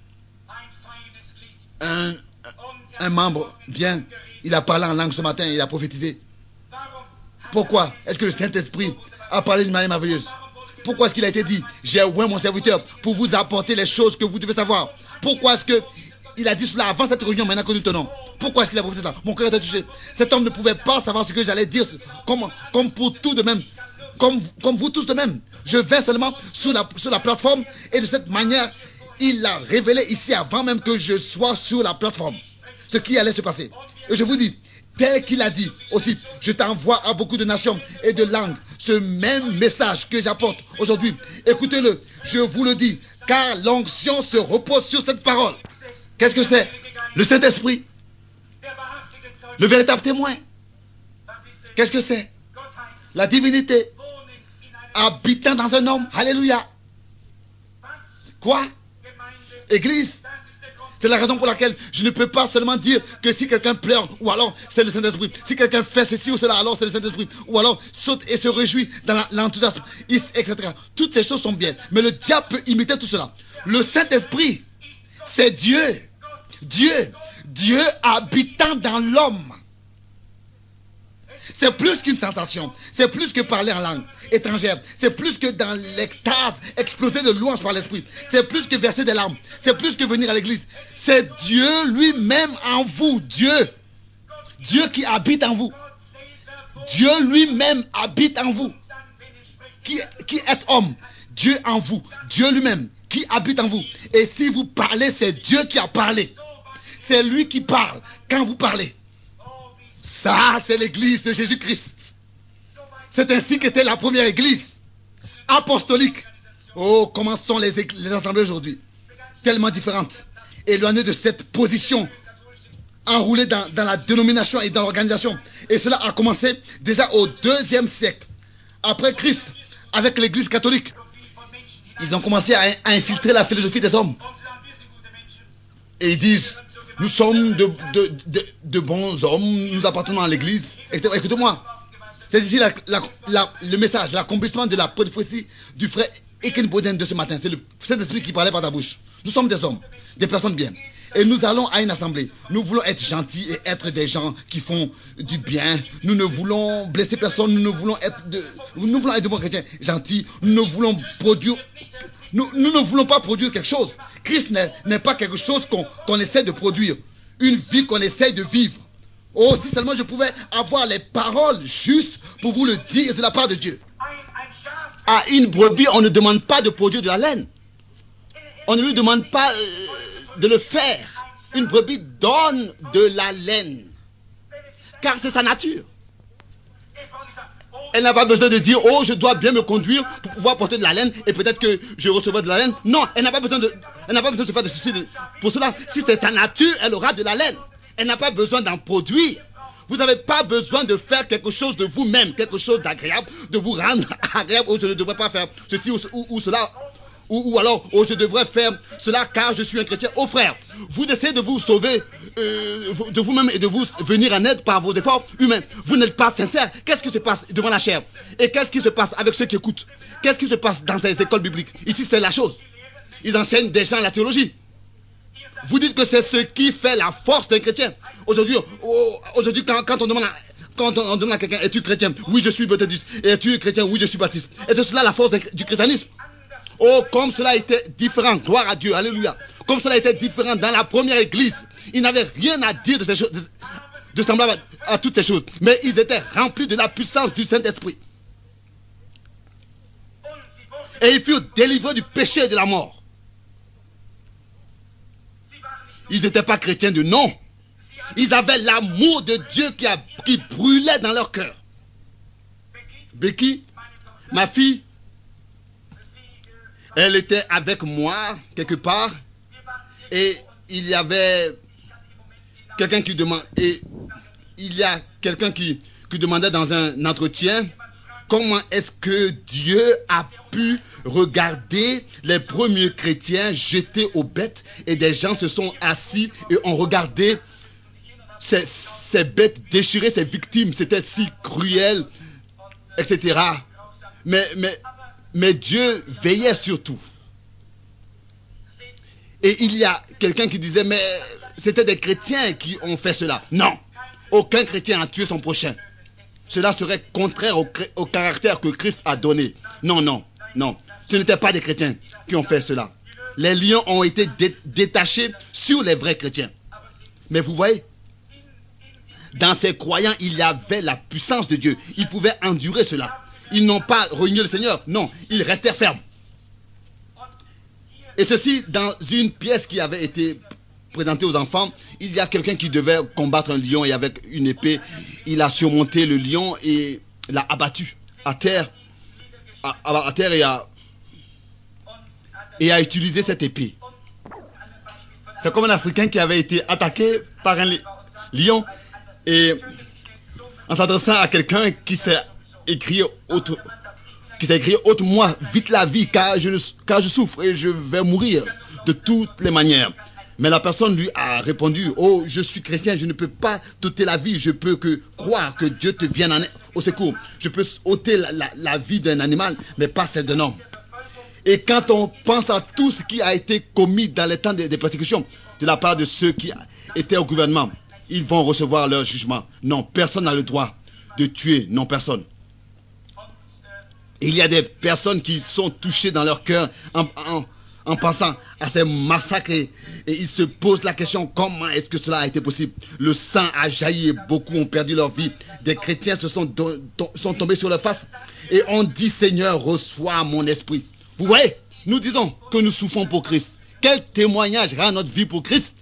Un, un membre bien. Il a parlé en langue ce matin, il a prophétisé. Pourquoi est-ce que le Saint-Esprit a parlé d'une manière merveilleuse? Pourquoi est-ce qu'il a été dit, j'ai oint mon serviteur pour vous apporter les choses que vous devez savoir? Pourquoi est-ce qu'il a dit cela avant cette réunion, maintenant que nous tenons? Pourquoi est-ce qu'il a prophétisé cela? Mon cœur était touché. Cet homme ne pouvait pas savoir ce que j'allais dire, comme, comme pour tout de même, comme, comme vous tous de même. Je viens seulement sur la, sur la plateforme et de cette manière, il l'a révélé ici avant même que je sois sur la plateforme. Ce qui allait se passer. Et je vous dis, tel qu'il a dit aussi, je t'envoie à beaucoup de nations et de langues ce même message que j'apporte aujourd'hui. Écoutez-le, je vous le dis, car l'onction se repose sur cette parole. Qu'est-ce que c'est? Le Saint-Esprit, le véritable témoin. Qu'est-ce que c'est? La divinité habitant dans un homme. Alléluia. Quoi? Église. C'est la raison pour laquelle je ne peux pas seulement dire que si quelqu'un pleure, ou alors c'est le Saint-Esprit. Si quelqu'un fait ceci ou cela, alors c'est le Saint-Esprit. Ou alors saute et se réjouit dans l'enthousiasme, et cetera. Toutes ces choses sont bien. Mais le diable peut imiter tout cela. Le Saint-Esprit, c'est Dieu. Dieu. Dieu habitant dans l'homme. C'est plus qu'une sensation. C'est plus que parler en langue étrangère. C'est plus que dans l'extase exploser de louanges par l'esprit. C'est plus que verser des larmes. C'est plus que venir à l'église. C'est Dieu lui-même en vous. Dieu. Dieu qui habite en vous. Dieu lui-même habite en vous. Qui, qui est homme. Dieu en vous. Dieu lui-même qui habite en vous. Et si vous parlez, c'est Dieu qui a parlé. C'est lui qui parle quand vous parlez. Ça, c'est l'église de Jésus-Christ. C'est ainsi qu'était la première église apostolique. Oh, comment sont les, les assemblées aujourd'hui? Tellement différentes. Éloignées de cette position, enroulées dans, dans la dénomination et dans l'organisation. Et cela a commencé déjà au deuxième siècle. Après Christ, avec l'église catholique. Ils ont commencé à, à infiltrer la philosophie des hommes. Et ils disent... Nous sommes de, de, de, de bons hommes, nous appartenons à l'église. Écoutez-moi, c'est ici la, la, la, le message, l'accomplissement de la prophétie du frère Eken Bowden de ce matin. C'est le Saint-Esprit qui parlait par ta bouche. Nous sommes des hommes, des personnes bien. Et nous allons à une assemblée. Nous voulons être gentils et être des gens qui font du bien. Nous ne voulons blesser personne. Nous ne voulons être de, nous voulons être de bons chrétiens gentils. Nous ne voulons produire... Nous, nous ne voulons pas produire quelque chose. Christ n'est pas quelque chose qu'on qu'on essaie de produire. Une vie qu'on essaie de vivre. Oh, si seulement je pouvais avoir les paroles justes pour vous le dire de la part de Dieu. À une brebis, on ne demande pas de produire de la laine. On ne lui demande pas euh, de le faire. Une brebis donne de la laine. Car c'est sa nature. Elle n'a pas besoin de dire, oh, je dois bien me conduire pour pouvoir porter de la laine et peut-être que je recevrai de la laine. Non, elle n'a pas besoin de, elle n'a pas besoin de se faire de soucis de, pour cela. Si c'est sa nature, elle aura de la laine. Elle n'a pas besoin d'en produire. Vous n'avez pas besoin de faire quelque chose de vous-même, quelque chose d'agréable, de vous rendre agréable. Oh, je ne devrais pas faire ceci ou, ou, ou cela. Ou, ou alors, oh, je devrais faire cela car je suis un chrétien. Oh frère, vous essayez de vous sauver euh, de vous-même et de vous venir en aide par vos efforts humains. Vous n'êtes pas sincère. Qu'est-ce qui se passe devant la chair? Et qu'est-ce qui se passe avec ceux qui écoutent? Qu'est-ce qui se passe dans les écoles bibliques? Ici, c'est la chose. Ils enseignent des gens la théologie. Vous dites que c'est ce qui fait la force d'un chrétien. Aujourd'hui, oh, aujourd'hui quand, quand on demande à, quand on, on demande à quelqu'un, es-tu chrétien? Oui, je suis baptiste. Et es-tu chrétien? Oui, je suis baptiste. Et c'est cela la force du christianisme. Oh, comme cela était différent, gloire à Dieu, alléluia. Comme cela était différent dans la première église. Ils n'avaient rien à dire de ces choses, de, de semblable à, à toutes ces choses. Mais ils étaient remplis de la puissance du Saint-Esprit. Et ils furent délivrés du péché et de la mort. Ils n'étaient pas chrétiens de nom. Ils avaient l'amour de Dieu qui, a, qui brûlait dans leur cœur. Becky, ma fille, elle était avec moi quelque part et il y avait quelqu'un qui demande et il y a quelqu'un qui qui demandait dans un entretien comment est-ce que Dieu a pu regarder les premiers chrétiens jetés aux bêtes et des gens se sont assis et ont regardé ces, ces bêtes déchirer ces victimes. C'était si cruel, et cetera. Mais, mais, mais Dieu veillait sur tout. Et il y a quelqu'un qui disait, mais c'était des chrétiens qui ont fait cela. Non, aucun chrétien n'a tué son prochain. Cela serait contraire au, au caractère que Christ a donné. Non, non, non. Ce n'étaient pas des chrétiens qui ont fait cela. Les lions ont été dé détachés sur les vrais chrétiens. Mais vous voyez, dans ces croyants, il y avait la puissance de Dieu. Ils pouvaient endurer cela. Ils n'ont pas renié le Seigneur. Non, ils restèrent fermes. Et ceci, dans une pièce qui avait été présentée aux enfants, il y a quelqu'un qui devait combattre un lion et avec une épée, il a surmonté le lion et l'a abattu à terre, à, à, à terre et a, et a utilisé cette épée. C'est comme un Africain qui avait été attaqué par un lion et en s'adressant à quelqu'un qui s'est écrit autre, qui s'est écrit ôte-moi vite la vie car je, car je souffre et je vais mourir de toutes les manières. Mais la personne lui a répondu, oh, je suis chrétien, je ne peux pas t'ôter la vie, je peux que croire que Dieu te vienne en, au secours. Je peux ôter la, la, la vie d'un animal, mais pas celle d'un homme. Et quand on pense à tout ce qui a été commis dans les temps des, des persécutions de la part de ceux qui étaient au gouvernement, ils vont recevoir leur jugement. Non, personne n'a le droit de tuer, non personne. Il y a des personnes qui sont touchées dans leur cœur en, en, en pensant à ces massacres et, et ils se posent la question, comment est-ce que cela a été possible? Le sang a jailli et beaucoup ont perdu leur vie. Des chrétiens se sont, do, do, sont tombés sur leur face et on dit, Seigneur, reçois mon esprit. Vous voyez, nous disons que nous souffrons pour Christ. Quel témoignage rend notre vie pour Christ?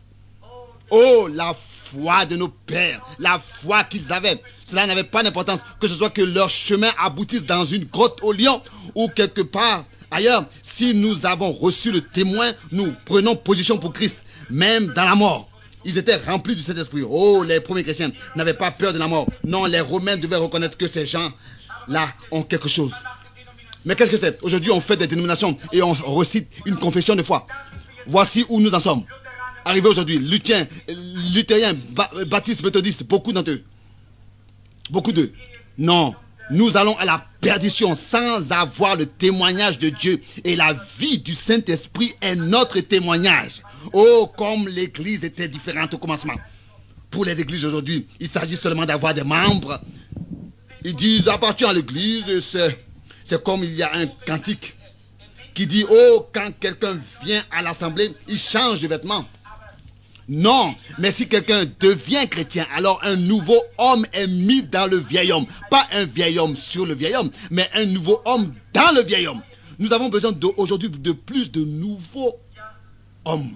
Oh, la foi de nos pères, la foi qu'ils avaient. Cela n'avait pas d'importance, que ce soit que leur chemin aboutisse dans une grotte au lion ou quelque part ailleurs. Si nous avons reçu le témoin, nous prenons position pour Christ, même dans la mort. Ils étaient remplis du Saint-Esprit. Oh, les premiers chrétiens n'avaient pas peur de la mort. Non, les Romains devaient reconnaître que ces gens-là ont quelque chose. Mais qu'est-ce que c'est? Aujourd'hui, on fait des dénominations et on recite une confession de foi. Voici où nous en sommes. Arrivé aujourd'hui, luthériens, luthériens, baptistes, méthodistes, beaucoup d'entre eux. Beaucoup d'eux. Non, nous allons à la perdition sans avoir le témoignage de Dieu. Et la vie du Saint-Esprit est notre témoignage. Oh, comme l'Église était différente au commencement. Pour les églises aujourd'hui, il s'agit seulement d'avoir des membres. Ils disent, appartiens à l'Église, c'est, c'est comme il y a un cantique qui dit, oh, quand quelqu'un vient à l'assemblée, il change de vêtements. Non, mais si quelqu'un devient chrétien, alors un nouveau homme est mis dans le vieil homme. Pas un vieil homme sur le vieil homme, mais un nouveau homme dans le vieil homme. Nous avons besoin aujourd'hui de plus de nouveaux hommes.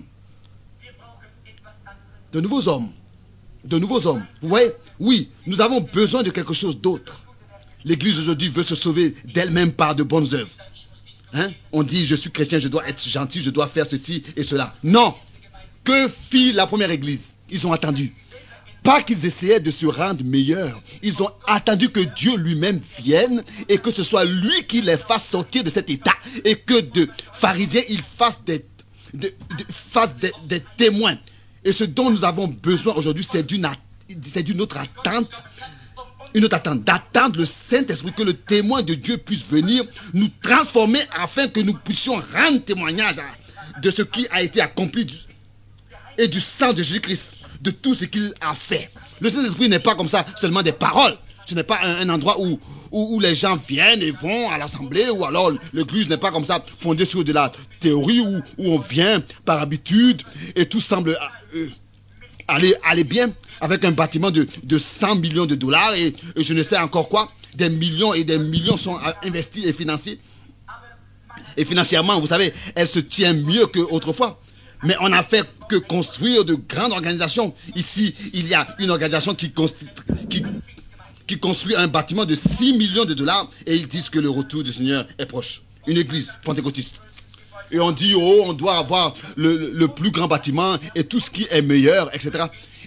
De nouveaux hommes. De nouveaux hommes. Vous voyez? Oui, nous avons besoin de quelque chose d'autre. L'Église aujourd'hui veut se sauver d'elle-même par de bonnes œuvres. Hein? On dit, je suis chrétien, je dois être gentil, je dois faire ceci et cela. Non! Que fit la première église? Ils ont attendu. Pas qu'ils essayaient de se rendre meilleurs. Ils ont attendu que Dieu lui-même vienne et que ce soit lui qui les fasse sortir de cet état et que de pharisiens, ils fassent des, de, de, fassent des, des témoins. Et ce dont nous avons besoin aujourd'hui, c'est d'une, c'est d'une autre attente. Une autre attente, d'attendre le Saint-Esprit, que le témoin de Dieu puisse venir nous transformer afin que nous puissions rendre témoignage de ce qui a été accompli du et du sang de Jésus-Christ, de tout ce qu'il a fait. Le Saint-Esprit n'est pas comme ça, seulement des paroles. Ce n'est pas un, un endroit où, où, où les gens viennent et vont à l'assemblée, ou alors l'église n'est pas comme ça, fondée sur de la théorie, où, où on vient par habitude, et tout semble euh, aller, aller bien, avec un bâtiment de, de cent millions de dollars, et, et je ne sais encore quoi, des millions et des millions sont investis et financés. Et financièrement, vous savez, elle se tient mieux qu'autrefois. Mais on n'a fait que construire de grandes organisations. Ici, il y a une organisation qui, qui, qui construit un bâtiment de six millions de dollars et ils disent que le retour du Seigneur est proche. Une église pentecôtiste. Et on dit, oh, on doit avoir le, le plus grand bâtiment et tout ce qui est meilleur, et cetera.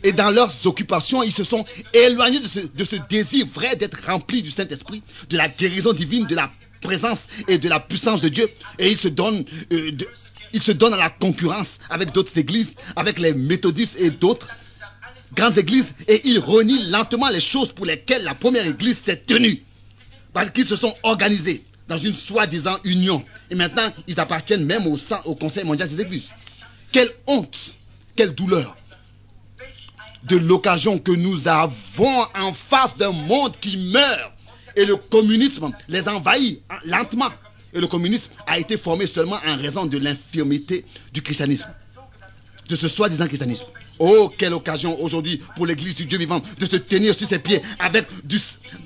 Et dans leurs occupations, ils se sont éloignés de ce, de ce désir vrai d'être remplis du Saint-Esprit, de la guérison divine, de la présence et de la puissance de Dieu. Et ils se donnent, euh, de, ils se donnent à la concurrence avec d'autres églises, avec les méthodistes et d'autres grandes églises. Et ils renient lentement les choses pour lesquelles la première église s'est tenue. Parce qu'ils se sont organisés dans une soi-disant union. Et maintenant, ils appartiennent même au, au Conseil mondial des églises. Quelle honte, quelle douleur de l'occasion que nous avons en face d'un monde qui meurt. Et le communisme les envahit lentement. Et le communisme a été formé seulement en raison de l'infirmité du christianisme. De ce soi-disant christianisme. Oh, quelle occasion aujourd'hui pour l'église du Dieu vivant de se tenir sur ses pieds avec, du,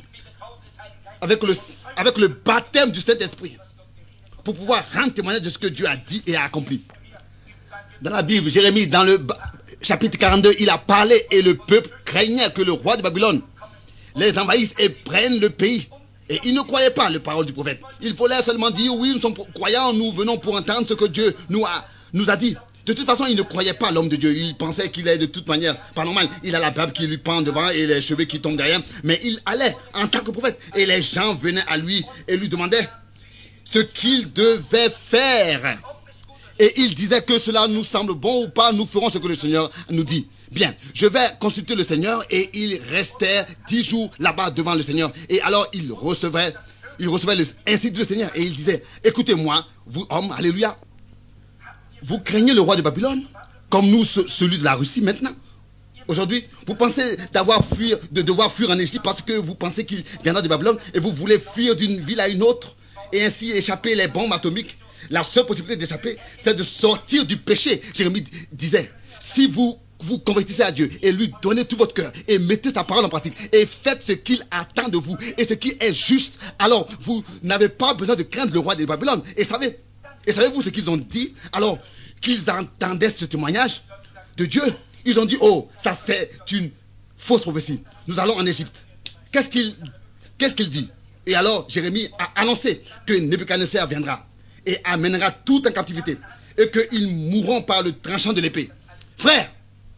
avec, le, avec le baptême du Saint-Esprit. Pour pouvoir rendre témoignage de ce que Dieu a dit et a accompli. Dans la Bible, Jérémie, dans le chapitre quarante-deux, il a parlé et le peuple craignait que le roi de Babylone les envahisse et prenne le pays. Et ils ne croyaient pas les paroles du prophète. Il fallait seulement dire, oui, nous sommes croyants, nous venons pour entendre ce que Dieu nous a, nous a dit. De toute façon, ils ne croyaient pas l'homme de Dieu. Ils pensaient qu'il est de toute manière pas normal. Il a la barbe qui lui pend devant et les cheveux qui tombent derrière. Mais il allait en tant que prophète. Et les gens venaient à lui et lui demandaient ce qu'il devait faire. Et il disait que cela nous semble bon ou pas, nous ferons ce que le Seigneur nous dit. Bien, je vais consulter le Seigneur. Et il restait dix jours là-bas devant le Seigneur. Et alors il recevait, il recevait le, ainsi dit le Seigneur. Et il disait, écoutez-moi, vous hommes, alléluia. Vous craignez le roi de Babylone, comme nous, celui de la Russie maintenant. Aujourd'hui, vous pensez d'avoir fuir, de devoir fuir en Égypte parce que vous pensez qu'il viendra de Babylone et vous voulez fuir d'une ville à une autre et ainsi échapper les bombes atomiques. La seule possibilité d'échapper, c'est de sortir du péché. Jérémie disait, si vous vous convertissez à Dieu et lui donnez tout votre cœur et mettez sa parole en pratique et faites ce qu'il attend de vous et ce qui est juste, alors vous n'avez pas besoin de craindre le roi de Babylone. Et savez, et savez-vous ce qu'ils ont dit? Alors qu'ils entendaient ce témoignage de Dieu, ils ont dit, oh, ça c'est une fausse prophétie. Nous allons en Égypte. Qu'est-ce qu'il qu'est-ce qu'il dit? Et alors Jérémie a annoncé que Nebuchadnezzar viendra et amènera tout en captivité et qu'ils mourront par le tranchant de l'épée. Frère,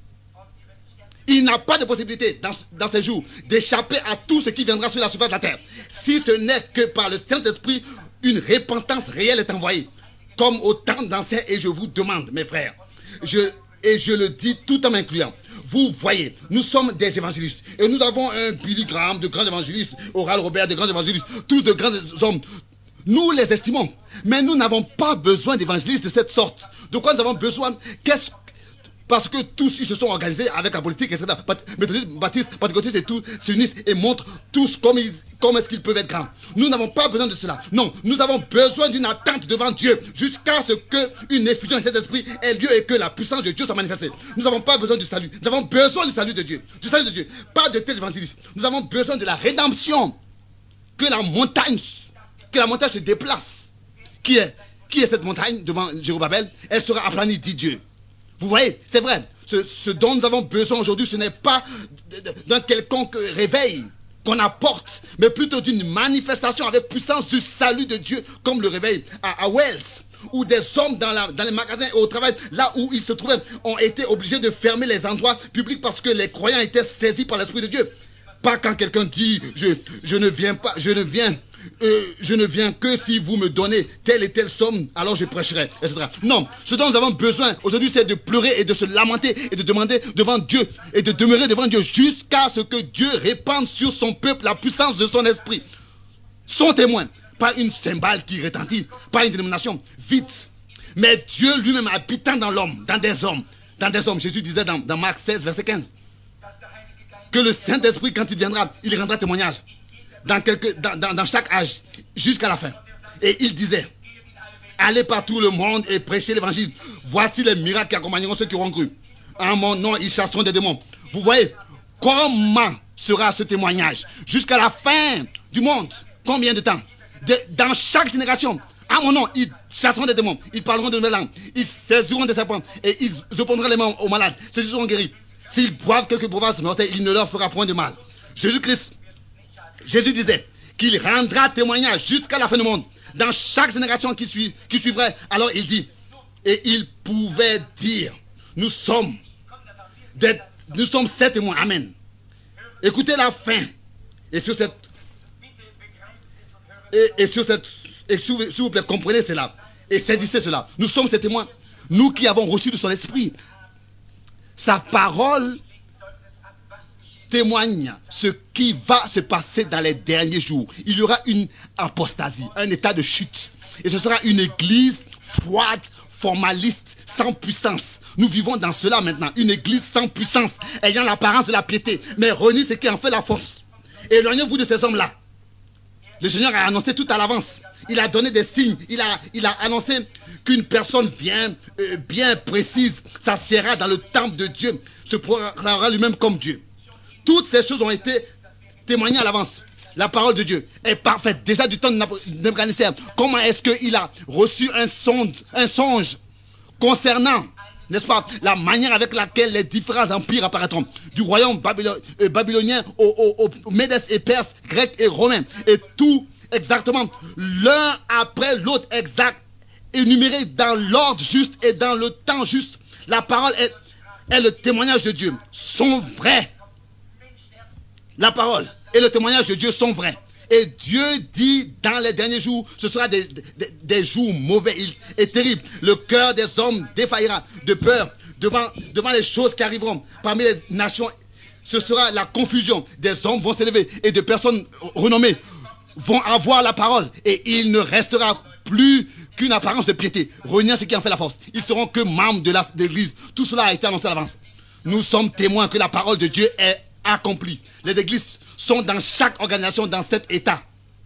il n'a pas de possibilité dans, dans ces jours d'échapper à tout ce qui viendra sur la surface de la terre. Si ce n'est que par le Saint-Esprit, une repentance réelle est envoyée. Comme au temps d'anciens, et je vous demande, mes frères, je, et je le dis tout en m'incluant, vous voyez, nous sommes des évangélistes, et nous avons un Billy Graham de grands évangélistes, Oral Robert de grands évangélistes, tous de grands hommes. Nous les estimons, mais nous n'avons pas besoin d'évangélistes de cette sorte. De quoi nous avons besoin? Qu'est-ce Parce que tous ils se sont organisés avec la politique, et cetera. Méthodistes, baptistes, pentecôtistes et tous s'unissent et montrent tous comme, ils, comme est-ce qu'ils peuvent être grands. Nous n'avons pas besoin de cela. Non, nous avons besoin d'une attente devant Dieu jusqu'à ce qu'une effusion de cet esprit ait lieu et que la puissance de Dieu soit manifestée. Nous n'avons pas besoin du salut. Nous avons besoin du salut de Dieu. Du salut de Dieu. Pas de tel évangéliste. Nous avons besoin de la rédemption. Que la montagne, que la montagne se déplace. Qui est, qui est cette montagne devant Jérubbabel? Elle sera aplanie, dit Dieu. Vous voyez, c'est vrai, ce, ce dont nous avons besoin aujourd'hui, ce n'est pas d'un quelconque réveil qu'on apporte, mais plutôt d'une manifestation avec puissance du salut de Dieu, comme le réveil à, à Wells, où des hommes dans, la, dans les magasins et au travail, là où ils se trouvaient, ont été obligés de fermer les endroits publics parce que les croyants étaient saisis par l'Esprit de Dieu. Pas quand quelqu'un dit, je, je ne viens pas, je ne viens Euh, je ne viens que si vous me donnez telle et telle somme, alors je prêcherai, et cetera. Non, ce dont nous avons besoin aujourd'hui, c'est de pleurer et de se lamenter et de demander devant Dieu et de demeurer devant Dieu jusqu'à ce que Dieu répande sur son peuple la puissance de son esprit. Son témoin, pas une cymbale qui retentit, pas une dénomination, vite. Mais Dieu lui-même habitant dans l'homme, dans des hommes, dans des hommes. Jésus disait dans, dans Marc seize, verset quinze, que le Saint-Esprit, quand il viendra, il rendra témoignage. Dans, quelque, dans, dans, dans chaque âge, jusqu'à la fin. Et il disait, allez par tout le monde et prêchez l'évangile. Voici les miracles qui accompagneront ceux qui auront cru. En mon nom, ils chasseront des démons. Vous voyez, comment sera ce témoignage jusqu'à la fin du monde? Combien de temps? de, Dans chaque génération, à mon nom, ils chasseront des démons. Ils parleront de nouvelles langues. Ils saisiront des serpents et ils opposeront les mains aux malades. Ceux-ci seront guéris. S'ils boivent quelques breuvages mortels, il ne leur fera point de mal. Jésus-Christ, Jésus disait qu'il rendra témoignage jusqu'à la fin du monde, dans chaque génération qui, suit, qui suivrait. Alors il dit, et il pouvait dire, nous sommes des, nous sommes sept témoins. Amen. Écoutez la fin. Et sur cette... Et, et sur cette... Et s'il vous, s'il vous plaît, comprenez cela. Et saisissez cela. Nous sommes ces témoins. Nous qui avons reçu de son esprit. Sa parole témoigne ce qui va se passer dans les derniers jours. Il y aura une apostasie, un état de chute. Et ce sera une église froide, formaliste, sans puissance. Nous vivons dans cela maintenant. Une église sans puissance, ayant l'apparence de la piété, mais renie ce qui en fait la force. Éloignez-vous de ces hommes-là. Le Seigneur a annoncé tout à l'avance. Il a donné des signes. Il a, il a annoncé qu'une personne vient, euh, bien précise, s'assiera dans le temple de Dieu, se proclamera lui-même comme Dieu. Toutes ces choses ont été témoignées à l'avance. La parole de Dieu est parfaite. Déjà du temps de Nebuchadnezzar, comment est-ce qu'il a reçu un songe, un songe concernant, n'est-ce pas, la manière avec laquelle les différents empires apparaîtront, du royaume babylo, euh, babylonien aux, aux, aux Médès et Perses, Grecs et Romains, et tout exactement, l'un après l'autre exact, énuméré dans l'ordre juste et dans le temps juste. La parole est, est le témoignage de Dieu, sont vrais. La parole et le témoignage de Dieu sont vrais. Et Dieu dit dans les derniers jours, ce sera des, des, des jours mauvais et terribles. Le cœur des hommes défaillira de peur devant, devant les choses qui arriveront. Parmi les nations, ce sera la confusion. Des hommes vont s'élever et de personnes renommées vont avoir la parole. Et il ne restera plus qu'une apparence de piété. Reniant ce qui en fait la force. Ils seront que membres de l'église. Tout cela a été annoncé à l'avance. Nous sommes témoins que la parole de Dieu est accomplie. Les églises sont dans chaque organisation dans cet état.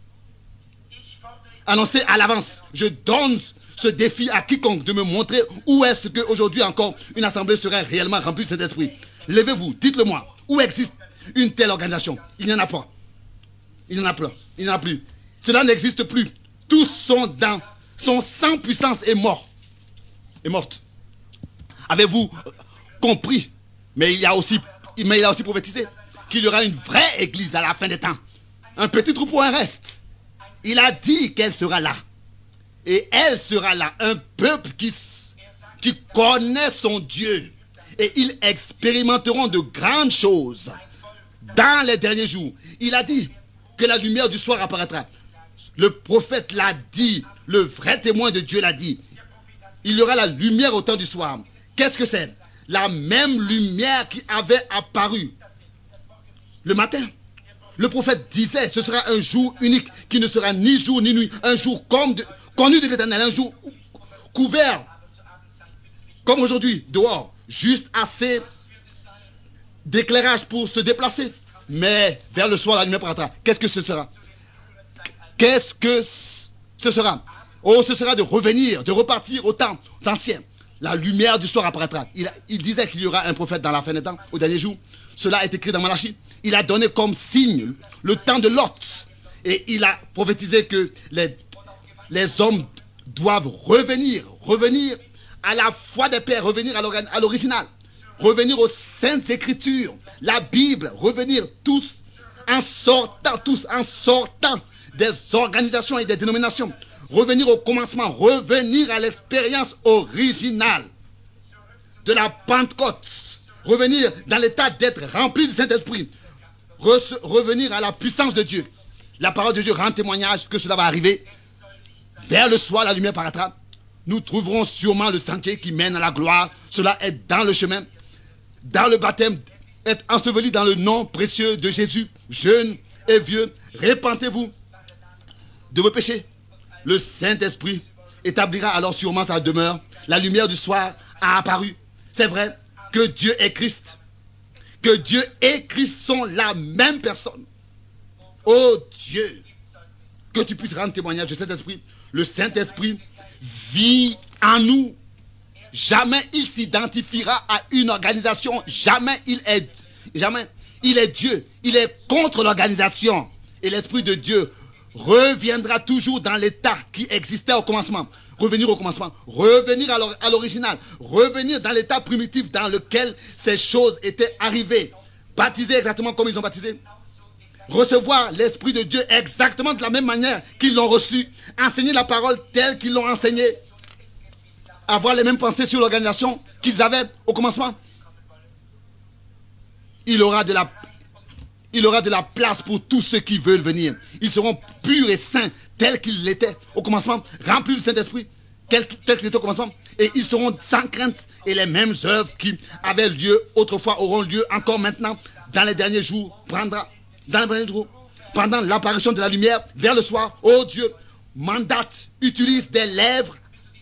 Annoncé à l'avance. Je donne ce défi à quiconque de me montrer où est-ce qu'aujourd'hui encore une assemblée serait réellement remplie de cet esprit. Levez-vous, dites-le moi. Où existe une telle organisation? Il n'y en a pas. Il n'y en a plus. Il n'y en a plus. Cela n'existe plus. Tous sont dans, sont sans puissance et morts. Et mortes. Avez-vous compris? Mais il y a aussi, mais il a aussi prophétisé qu'il y aura une vraie église à la fin des temps. Un petit troupeau, un reste. Il a dit qu'elle sera là. Et elle sera là. Un peuple qui, qui connaît son Dieu. Et ils expérimenteront de grandes choses dans les derniers jours. Il a dit que la lumière du soir apparaîtra. Le prophète l'a dit. Le vrai témoin de Dieu l'a dit. Il y aura la lumière au temps du soir. Qu'est-ce que c'est? La même lumière qui avait apparu le matin. Le prophète disait, ce sera un jour unique qui ne sera ni jour ni nuit. Un jour comme de, connu de l'Éternel, un jour couvert comme aujourd'hui, dehors. Juste assez d'éclairage pour se déplacer. Mais vers le soir, la lumière paraîtra. Qu'est-ce que ce sera? Qu'est-ce que ce sera? Oh, ce sera de revenir, de repartir au temps ancien. La lumière du soir apparaîtra. Il, il disait qu'il y aura un prophète dans la fin des temps, au dernier jour. Cela est écrit dans Malachie. Il a donné comme signe le temps de Lot. Et il a prophétisé que les, les hommes doivent revenir, revenir à la foi des pères, revenir à l'original, revenir aux saintes écritures, la Bible, revenir tous en sortant, tous en sortant des organisations et des dénominations, revenir au commencement, revenir à l'expérience originale de la Pentecôte, revenir dans l'état d'être rempli du Saint-Esprit, revenir à la puissance de Dieu. La parole de Dieu rend témoignage que cela va arriver. Vers le soir, la lumière paraîtra. Nous trouverons sûrement le sentier qui mène à la gloire. Cela est dans le chemin, dans le baptême, être enseveli dans le nom précieux de Jésus. Jeunes et vieux, repentez-vous de vos péchés. Le Saint-Esprit établira alors sûrement sa demeure. La lumière du soir a apparu. C'est vrai que Dieu est Christ. Que Dieu et Christ sont la même personne. Oh Dieu, que tu puisses rendre témoignage du Saint-Esprit. Le Saint-Esprit vit en nous. Jamais il s'identifiera à une organisation. Jamais il est, jamais il est Dieu. Il est contre l'organisation. Et l'Esprit de Dieu reviendra toujours dans l'état qui existait au commencement. Revenir au commencement, revenir à l'original, revenir dans l'état primitif dans lequel ces choses étaient arrivées. Baptiser exactement comme ils ont baptisé. Recevoir l'Esprit de Dieu exactement de la même manière qu'ils l'ont reçu. Enseigner la parole telle qu'ils l'ont enseignée. Avoir les mêmes pensées sur l'organisation qu'ils avaient au commencement. il aura de la, il aura de la place pour tous ceux qui veulent venir. Ils seront purs et saints tels qu'ils l'étaient au commencement, remplis du Saint-Esprit, tels qu'ils étaient au commencement. Et ils seront sans crainte. Et les mêmes œuvres qui avaient lieu autrefois auront lieu encore maintenant dans les derniers jours. Prendra, dans les derniers jours, pendant l'apparition de la lumière vers le soir. Oh Dieu, mandate, utilise des lèvres,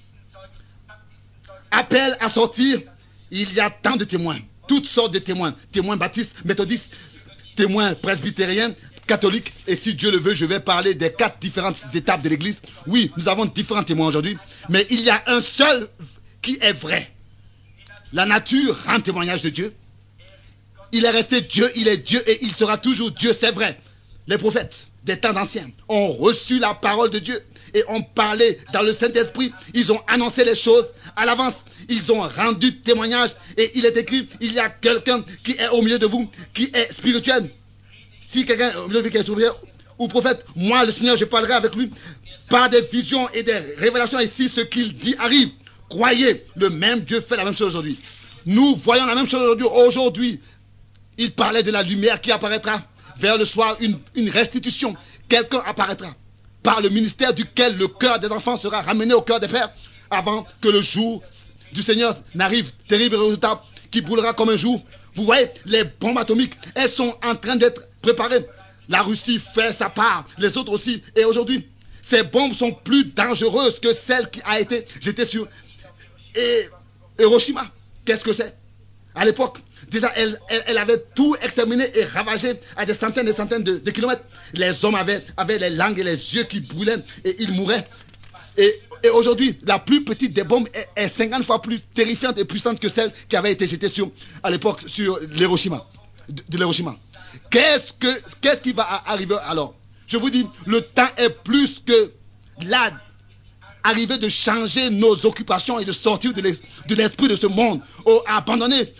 appelle à sortir. Il y a tant de témoins, toutes sortes de témoins, témoins baptistes, méthodistes, témoins presbytériens, catholiques. Et si Dieu le veut, je vais parler des quatre différentes étapes de l'église. Oui, nous avons différents témoins aujourd'hui, mais il y a un seul qui est vrai. La nature rend témoignage de Dieu. Il est resté Dieu, il est Dieu et il sera toujours Dieu, c'est vrai. Les prophètes des temps anciens ont reçu la parole de Dieu et ont parlé dans le Saint-Esprit. Ils ont annoncé les choses à l'avance. Ils ont rendu témoignage et il est écrit, il y a quelqu'un qui est au milieu de vous, qui est spirituel. Si quelqu'un au milieu de vous qui est spirituel ou prophète, moi le Seigneur, je parlerai avec lui par des visions et des révélations. Et si ce qu'il dit arrive, croyez, le même Dieu fait la même chose aujourd'hui. Nous voyons la même chose aujourd'hui. Aujourd'hui, il parlait de la lumière qui apparaîtra. Vers le soir, une, une restitution. Quelqu'un apparaîtra par le ministère duquel le cœur des enfants sera ramené au cœur des pères avant que le jour du Seigneur n'arrive. Terrible résultat qui brûlera comme un jour. Vous voyez, les bombes atomiques, elles sont en train d'être préparées. La Russie fait sa part, les autres aussi. Et aujourd'hui, ces bombes sont plus dangereuses que celles qui a été jetées sur et Hiroshima. Qu'est-ce que c'est? À l'époque, déjà, elle, elle, elle avait tout exterminé et ravagé à des centaines et des centaines de, de kilomètres. Les hommes avaient, avaient les langues et les yeux qui brûlaient et ils mouraient. Et, et aujourd'hui, la plus petite des bombes est, est cinquante fois plus terrifiante et puissante que celle qui avait été jetée sur, à l'époque sur l'Hiroshima. De, de l'Hiroshima. Qu'est-ce, que, qu'est-ce qui va arriver alors? Je vous dis, le temps est plus que là. Arriver de changer nos occupations et de sortir de l'esprit de ce monde. Oh, abandonnez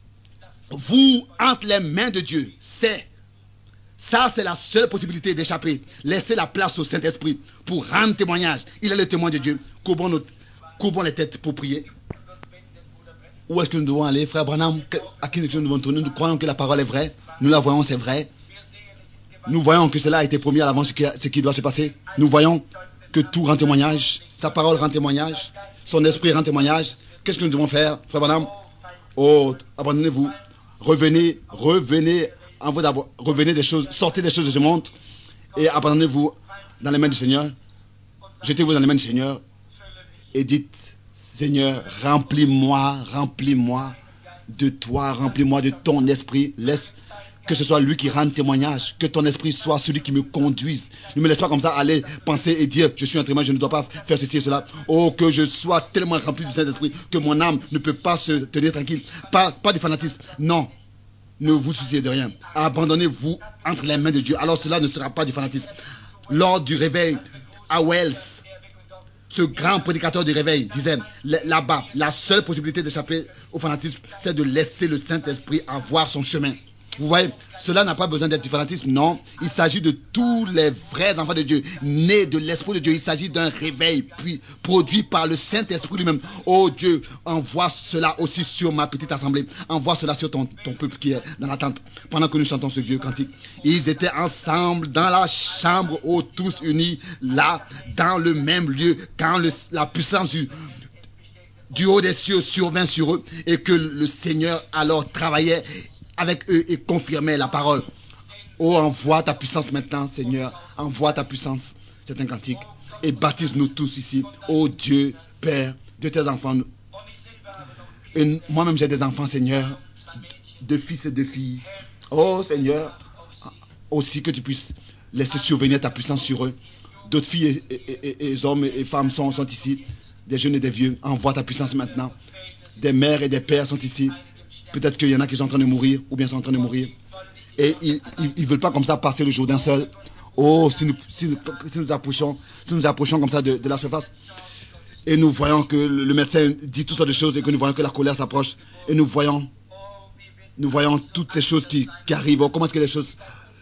vous entre les mains de Dieu. C'est ça, c'est la seule possibilité d'échapper. Laissez la place au Saint-Esprit pour rendre témoignage. Il est le témoin de Dieu. Courbons, nos, courbons les têtes pour prier. Où est-ce que nous devons aller, frère Branham? À qui nous devons tourner? Nous croyons que la parole est vraie. Nous la voyons, c'est vrai. Nous voyons que cela a été promis à l'avance, ce qui, ce qui doit se passer. Nous voyons que tout rend témoignage, sa parole rend témoignage, son esprit rend témoignage. Qu'est-ce que nous devons faire, frère Branham? Oh, abandonnez-vous, revenez, revenez, en vous d'abord, revenez des choses, sortez des choses de ce monde et abandonnez-vous dans les mains du Seigneur. Jetez-vous dans les mains du Seigneur et dites, Seigneur, remplis-moi, remplis-moi de toi, remplis-moi de ton esprit, laisse que ce soit lui qui rende témoignage, que ton esprit soit celui qui me conduise. Ne me laisse pas comme ça aller penser et dire, je suis un témoin, je ne dois pas faire ceci et cela. Oh, que je sois tellement rempli du Saint-Esprit que mon âme ne peut pas se tenir tranquille. Pas, pas du fanatisme. Non, ne vous souciez de rien. Abandonnez-vous entre les mains de Dieu. Alors cela ne sera pas du fanatisme. Lors du réveil à Wells, ce grand prédicateur du réveil disait, là-bas, la seule possibilité d'échapper au fanatisme, c'est de laisser le Saint-Esprit avoir son chemin. Vous voyez, cela n'a pas besoin d'être du fanatisme, non. Il s'agit de tous les vrais enfants de Dieu, nés de l'Esprit de Dieu. Il s'agit d'un réveil puis produit par le Saint-Esprit lui-même. Oh Dieu, envoie cela aussi sur ma petite assemblée. Envoie cela sur ton, ton peuple qui est dans l'attente. Pendant que nous chantons ce vieux cantique, ils étaient ensemble dans la chambre, oh, tous unis, là, dans le même lieu, quand le, la puissance du, du haut des cieux survint sur eux et que le Seigneur alors travaillait avec eux et confirmer la parole. Oh, envoie ta puissance maintenant, Seigneur. Envoie ta puissance. C'est un cantique. Et baptise-nous tous ici. Oh Dieu, Père, de tes enfants. Et moi-même, j'ai des enfants, Seigneur. De fils et de filles. Oh Seigneur, aussi que tu puisses laisser survenir ta puissance sur eux. D'autres filles et, et, et, et hommes et femmes sont, sont ici. Des jeunes et des vieux. Envoie ta puissance maintenant. Des mères et des pères sont ici. Peut-être qu'il y en a qui sont en train de mourir, ou bien sont en train de mourir. Et ils ne veulent pas comme ça passer le jour d'un seul. Oh, si nous, si, si nous approchons, si nous approchons comme ça de, de la surface, et nous voyons que le, le médecin dit toutes sortes de choses, et que nous voyons que la colère s'approche, et nous voyons, nous voyons toutes ces choses qui, qui arrivent. Oh, comment est-ce que les choses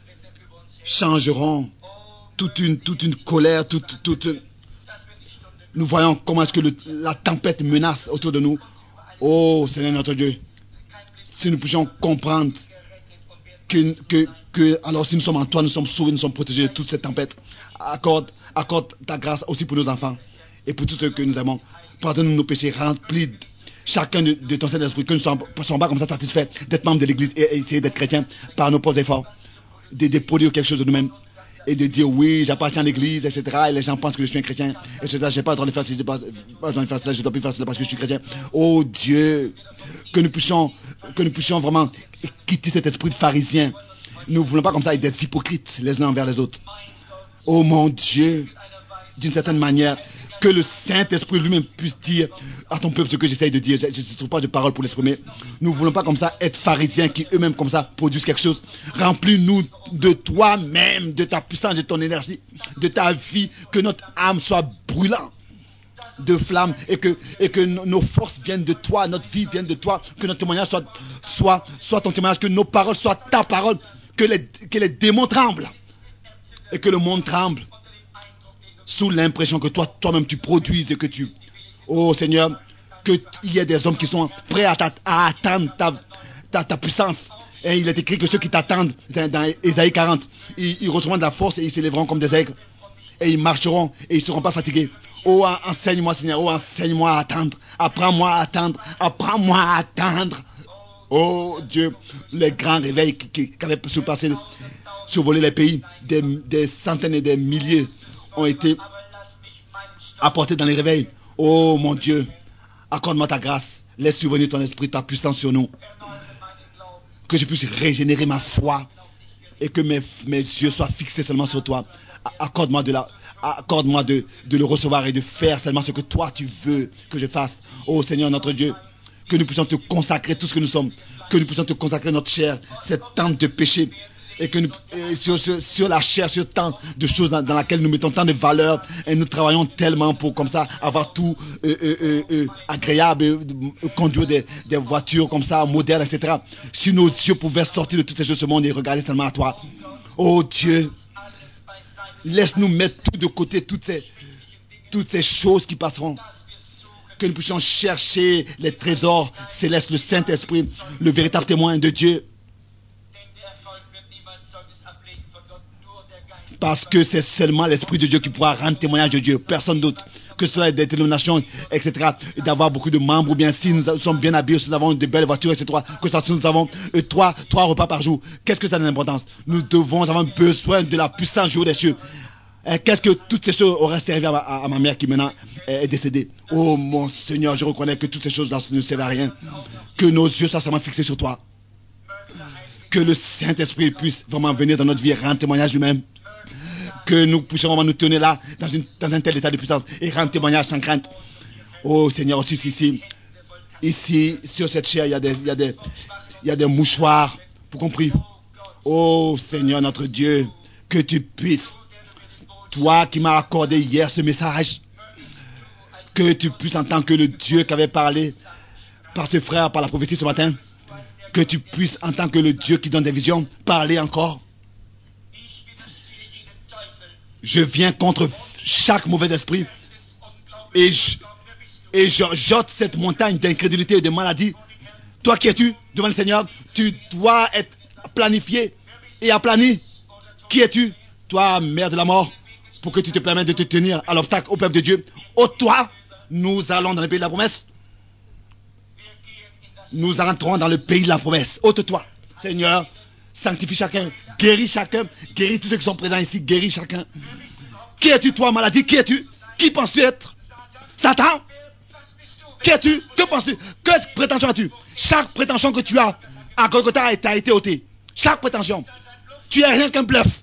changeront? Toute une, toute une colère, toute, toute... Nous voyons comment est-ce que le, la tempête menace autour de nous. Oh, Seigneur notre Dieu. Si nous pouvions comprendre que, que, que, alors si nous sommes en toi, nous sommes sauvés, nous sommes protégés de toute cette tempête. Accorde, accorde ta grâce aussi pour nos enfants et pour tous ceux que nous aimons. Pardonne-nous nos péchés, remplis chacun de, de ton Saint-Esprit, que nous ne soyons pas comme ça satisfaits d'être membres de l'Église et, et essayer d'être chrétiens par nos propres efforts, de, de produire quelque chose de nous-mêmes et de dire oui, j'appartiens à l'Église, et cetera. Et les gens pensent que je suis un chrétien, et cetera. Je n'ai pas le droit de faire cela, je n'ai pas le droit de faire cela, je dois plus faire cela parce que je suis chrétien. Oh Dieu, que nous puissions, que nous puissions vraiment quitter cet esprit de pharisien. Nous ne voulons pas comme ça être des hypocrites les uns envers les autres. Oh mon Dieu, d'une certaine manière, que le Saint-Esprit lui-même puisse dire à ton peuple ce que j'essaye de dire. Je ne trouve pas de parole pour l'exprimer. Nous ne voulons pas comme ça être pharisiens qui eux-mêmes comme ça produisent quelque chose. Remplis-nous de toi-même, de ta puissance, de ton énergie, de ta vie, que notre âme soit brûlante de flamme et que, et que nos forces viennent de toi, notre vie vienne de toi, que notre témoignage soit, soit, soit ton témoignage, que nos paroles soient ta parole, que les, que les démons tremblent et que le monde tremble sous l'impression que toi, toi-même tu produises et que tu... Oh Seigneur, qu'il y ait des hommes qui sont prêts à, à attendre ta, ta, ta puissance. Et il est écrit que ceux qui t'attendent, dans, dans Ésaïe quarante, ils, ils recevront de la force et ils s'élèveront comme des aigles. Et ils marcheront et ils ne seront pas fatigués. Oh, enseigne-moi Seigneur, oh, enseigne-moi à attendre. Apprends-moi à attendre, apprends-moi à attendre. Oh Dieu, les grands réveils qui, qui, qui avaient surpassé, survolé les pays, des, des centaines et des milliers ont été apportés dans les réveils. Oh mon Dieu, accorde-moi ta grâce, laisse survenir ton esprit, ta puissance sur nous. Que je puisse régénérer ma foi et que mes, mes yeux soient fixés seulement sur toi. Accorde-moi de la... Accorde-moi de, de le recevoir et de faire seulement ce que toi tu veux que je fasse. Oh Seigneur notre Dieu, que nous puissions te consacrer tout ce que nous sommes, que nous puissions te consacrer notre chair, cette tente de péché, et que nous, et sur, sur, sur la chair, sur tant de choses dans, dans laquelle nous mettons tant de valeurs, et nous travaillons tellement pour comme ça avoir tout euh, euh, euh, agréable, euh, conduire des, des voitures comme ça, modernes, et cetera. Si nos yeux pouvaient sortir de toutes ces choses de ce monde et regarder seulement à toi. Oh Dieu, laisse-nous mettre tout de côté, toutes ces, toutes ces choses qui passeront. Que nous puissions chercher les trésors célestes, le Saint-Esprit, le véritable témoin de Dieu. Parce que c'est seulement l'Esprit de Dieu qui pourra rendre témoignage de Dieu, personne d'autre. Que ce soit des dénominations, et cetera. Et d'avoir beaucoup de membres, ou bien si nous sommes bien habillés, si nous avons de belles voitures, et cetera. Que ça, si nous avons euh, trois, trois repas par jour. Qu'est-ce que ça a d'importance? Nous devons avoir besoin de la puissance du haut des cieux. Qu'est-ce que toutes ces choses auraient servi à ma, à ma mère qui maintenant est décédée? Oh mon Seigneur, je reconnais que toutes ces choses-là ne servent à rien. Que nos yeux soient seulement fixés sur toi. Que le Saint-Esprit puisse vraiment venir dans notre vie et rendre témoignage lui-même. Que nous puissions vraiment nous tenir là, dans, une, dans un tel état de puissance et rendre témoignage sans crainte. Oh Seigneur, aussi ici, ici, sur cette chair, il y a des, il y a des, il y a des mouchoirs, pour compris. Oh Seigneur, notre Dieu, que tu puisses, toi qui m'as accordé hier ce message, que tu puisses, en tant que le Dieu qui avait parlé par ce frère, par la prophétie ce matin, que tu puisses, en tant que le Dieu qui donne des visions, parler encore. Je viens contre chaque mauvais esprit et je, et je jette cette montagne d'incrédulité et de maladie. Toi qui es-tu devant le Seigneur? Tu dois être planifié et aplani. Qui es-tu? Toi, mère de la mort, pour que tu te permettes de te tenir à l'obstacle au peuple de Dieu. Ôte-toi, nous allons dans le pays de la promesse. Nous entrons dans le pays de la promesse. Ôte-toi, Seigneur. Sanctifie chacun, guéris chacun, guéris tous ceux qui sont présents ici, guéris chacun. Qui es-tu toi, maladie? Qui es-tu? Qui penses-tu être? Satan? Qui es-tu? Que penses-tu? Que prétention as-tu? Chaque prétention que tu as à Golgotha a été ôtée. Chaque prétention. Tu es rien qu'un bluff.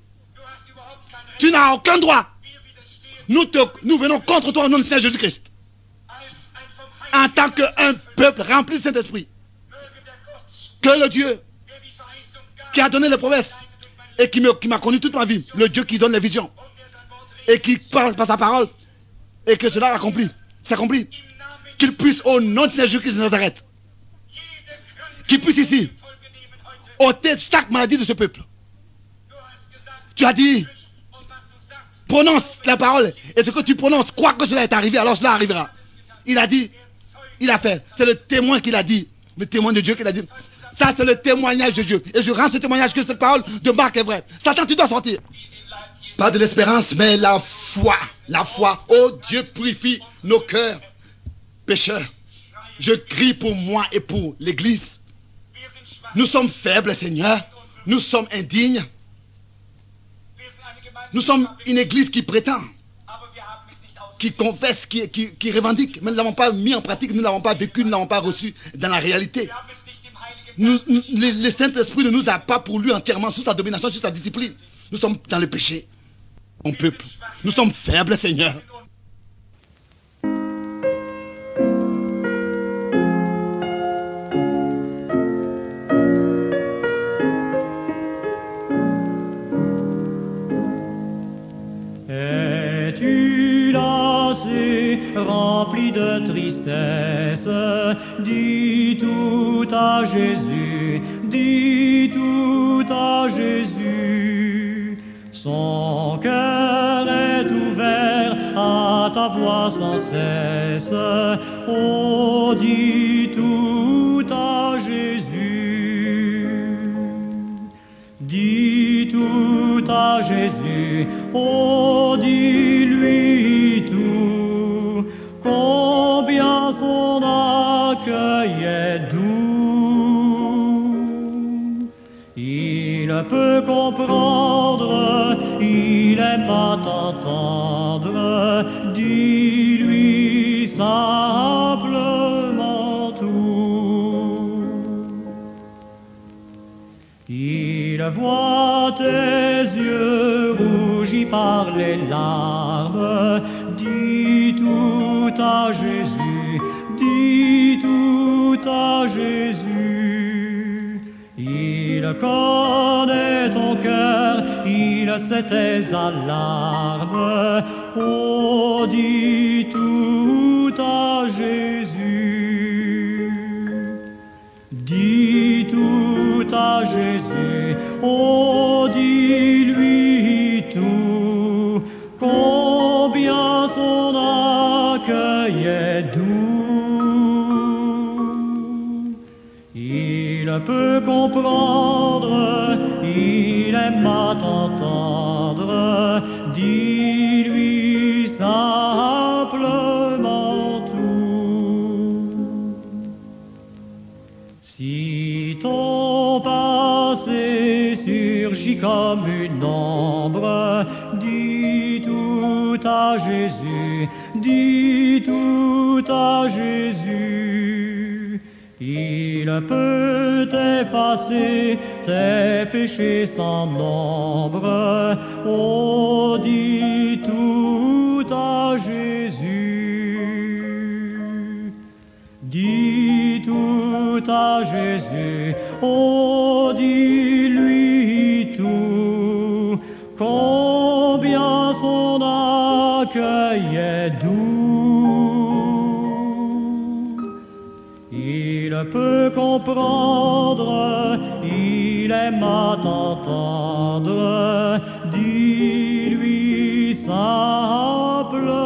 Tu n'as aucun droit. Nous, te, nous venons contre toi au nom du Seigneur Jésus-Christ. En tant qu'un peuple rempli de Saint-Esprit. Que le Dieu qui a donné les promesses et qui m'a connu toute ma vie, le Dieu qui donne les visions et qui parle par sa parole et que cela accomplit, s'accomplit, qu'il puisse au nom de Jésus-Christ de Nazareth, qu'il puisse ici ôter chaque maladie de ce peuple. Tu as dit, prononce la parole et ce que tu prononces, quoi que cela est arrivé, alors cela arrivera. Il a dit, il a fait, c'est le témoin qu'il a dit, le témoin de Dieu qu'il a dit. Ça, c'est le témoignage de Dieu. Et je rends ce témoignage que cette parole de Marc est vraie. Satan, tu dois sortir. Pas de l'espérance, mais la foi. La foi. Oh, Dieu purifie nos cœurs pécheurs. Je crie pour moi et pour l'Église. Nous sommes faibles, Seigneur. Nous sommes indignes. Nous sommes une Église qui prétend, qui confesse, qui, qui, qui revendique. Mais nous ne l'avons pas mis en pratique, nous ne l'avons pas vécu, nous ne l'avons pas reçu dans la réalité. Nous, nous, le, le Saint-Esprit ne nous a pas pour lui entièrement sous sa domination, sous sa discipline. Nous sommes dans le péché, mon peuple. Nous sommes faibles, Seigneur. Es-tu lassé, rempli de tristesse? Dis tout à Jésus, dis tout à Jésus. Son cœur est ouvert à ta voix sans cesse. Oh, dis tout à Jésus. Dis tout à Jésus. Oh, dis-lui tout. Combien son accueil est doux. Il peut comprendre, il aime à t'entendre. Dis-lui simplement tout. Il voit tes yeux rougis par les larmes. Dis tout à Jésus, dis tout à Jésus. Il connaît ton cœur, il sait tes alarmes. Oh, dis tout à Jésus. Dis tout à Jésus. Oh, dis-lui tout. Combien son accueil est doux. Il peut comprendre, il aime à t'entendre. Dis-lui simplement tout. Si ton passé surgit comme une ombre, dis tout à Jésus, dis tout à Jésus. Il peut effacer tes péchés sans nombre. Oh, dis tout à Jésus. Dis tout à Jésus. Oh, dis-lui tout. Combien son accueil est doux. Il peut comprendre, il aime à t'entendre. Dis-lui simplement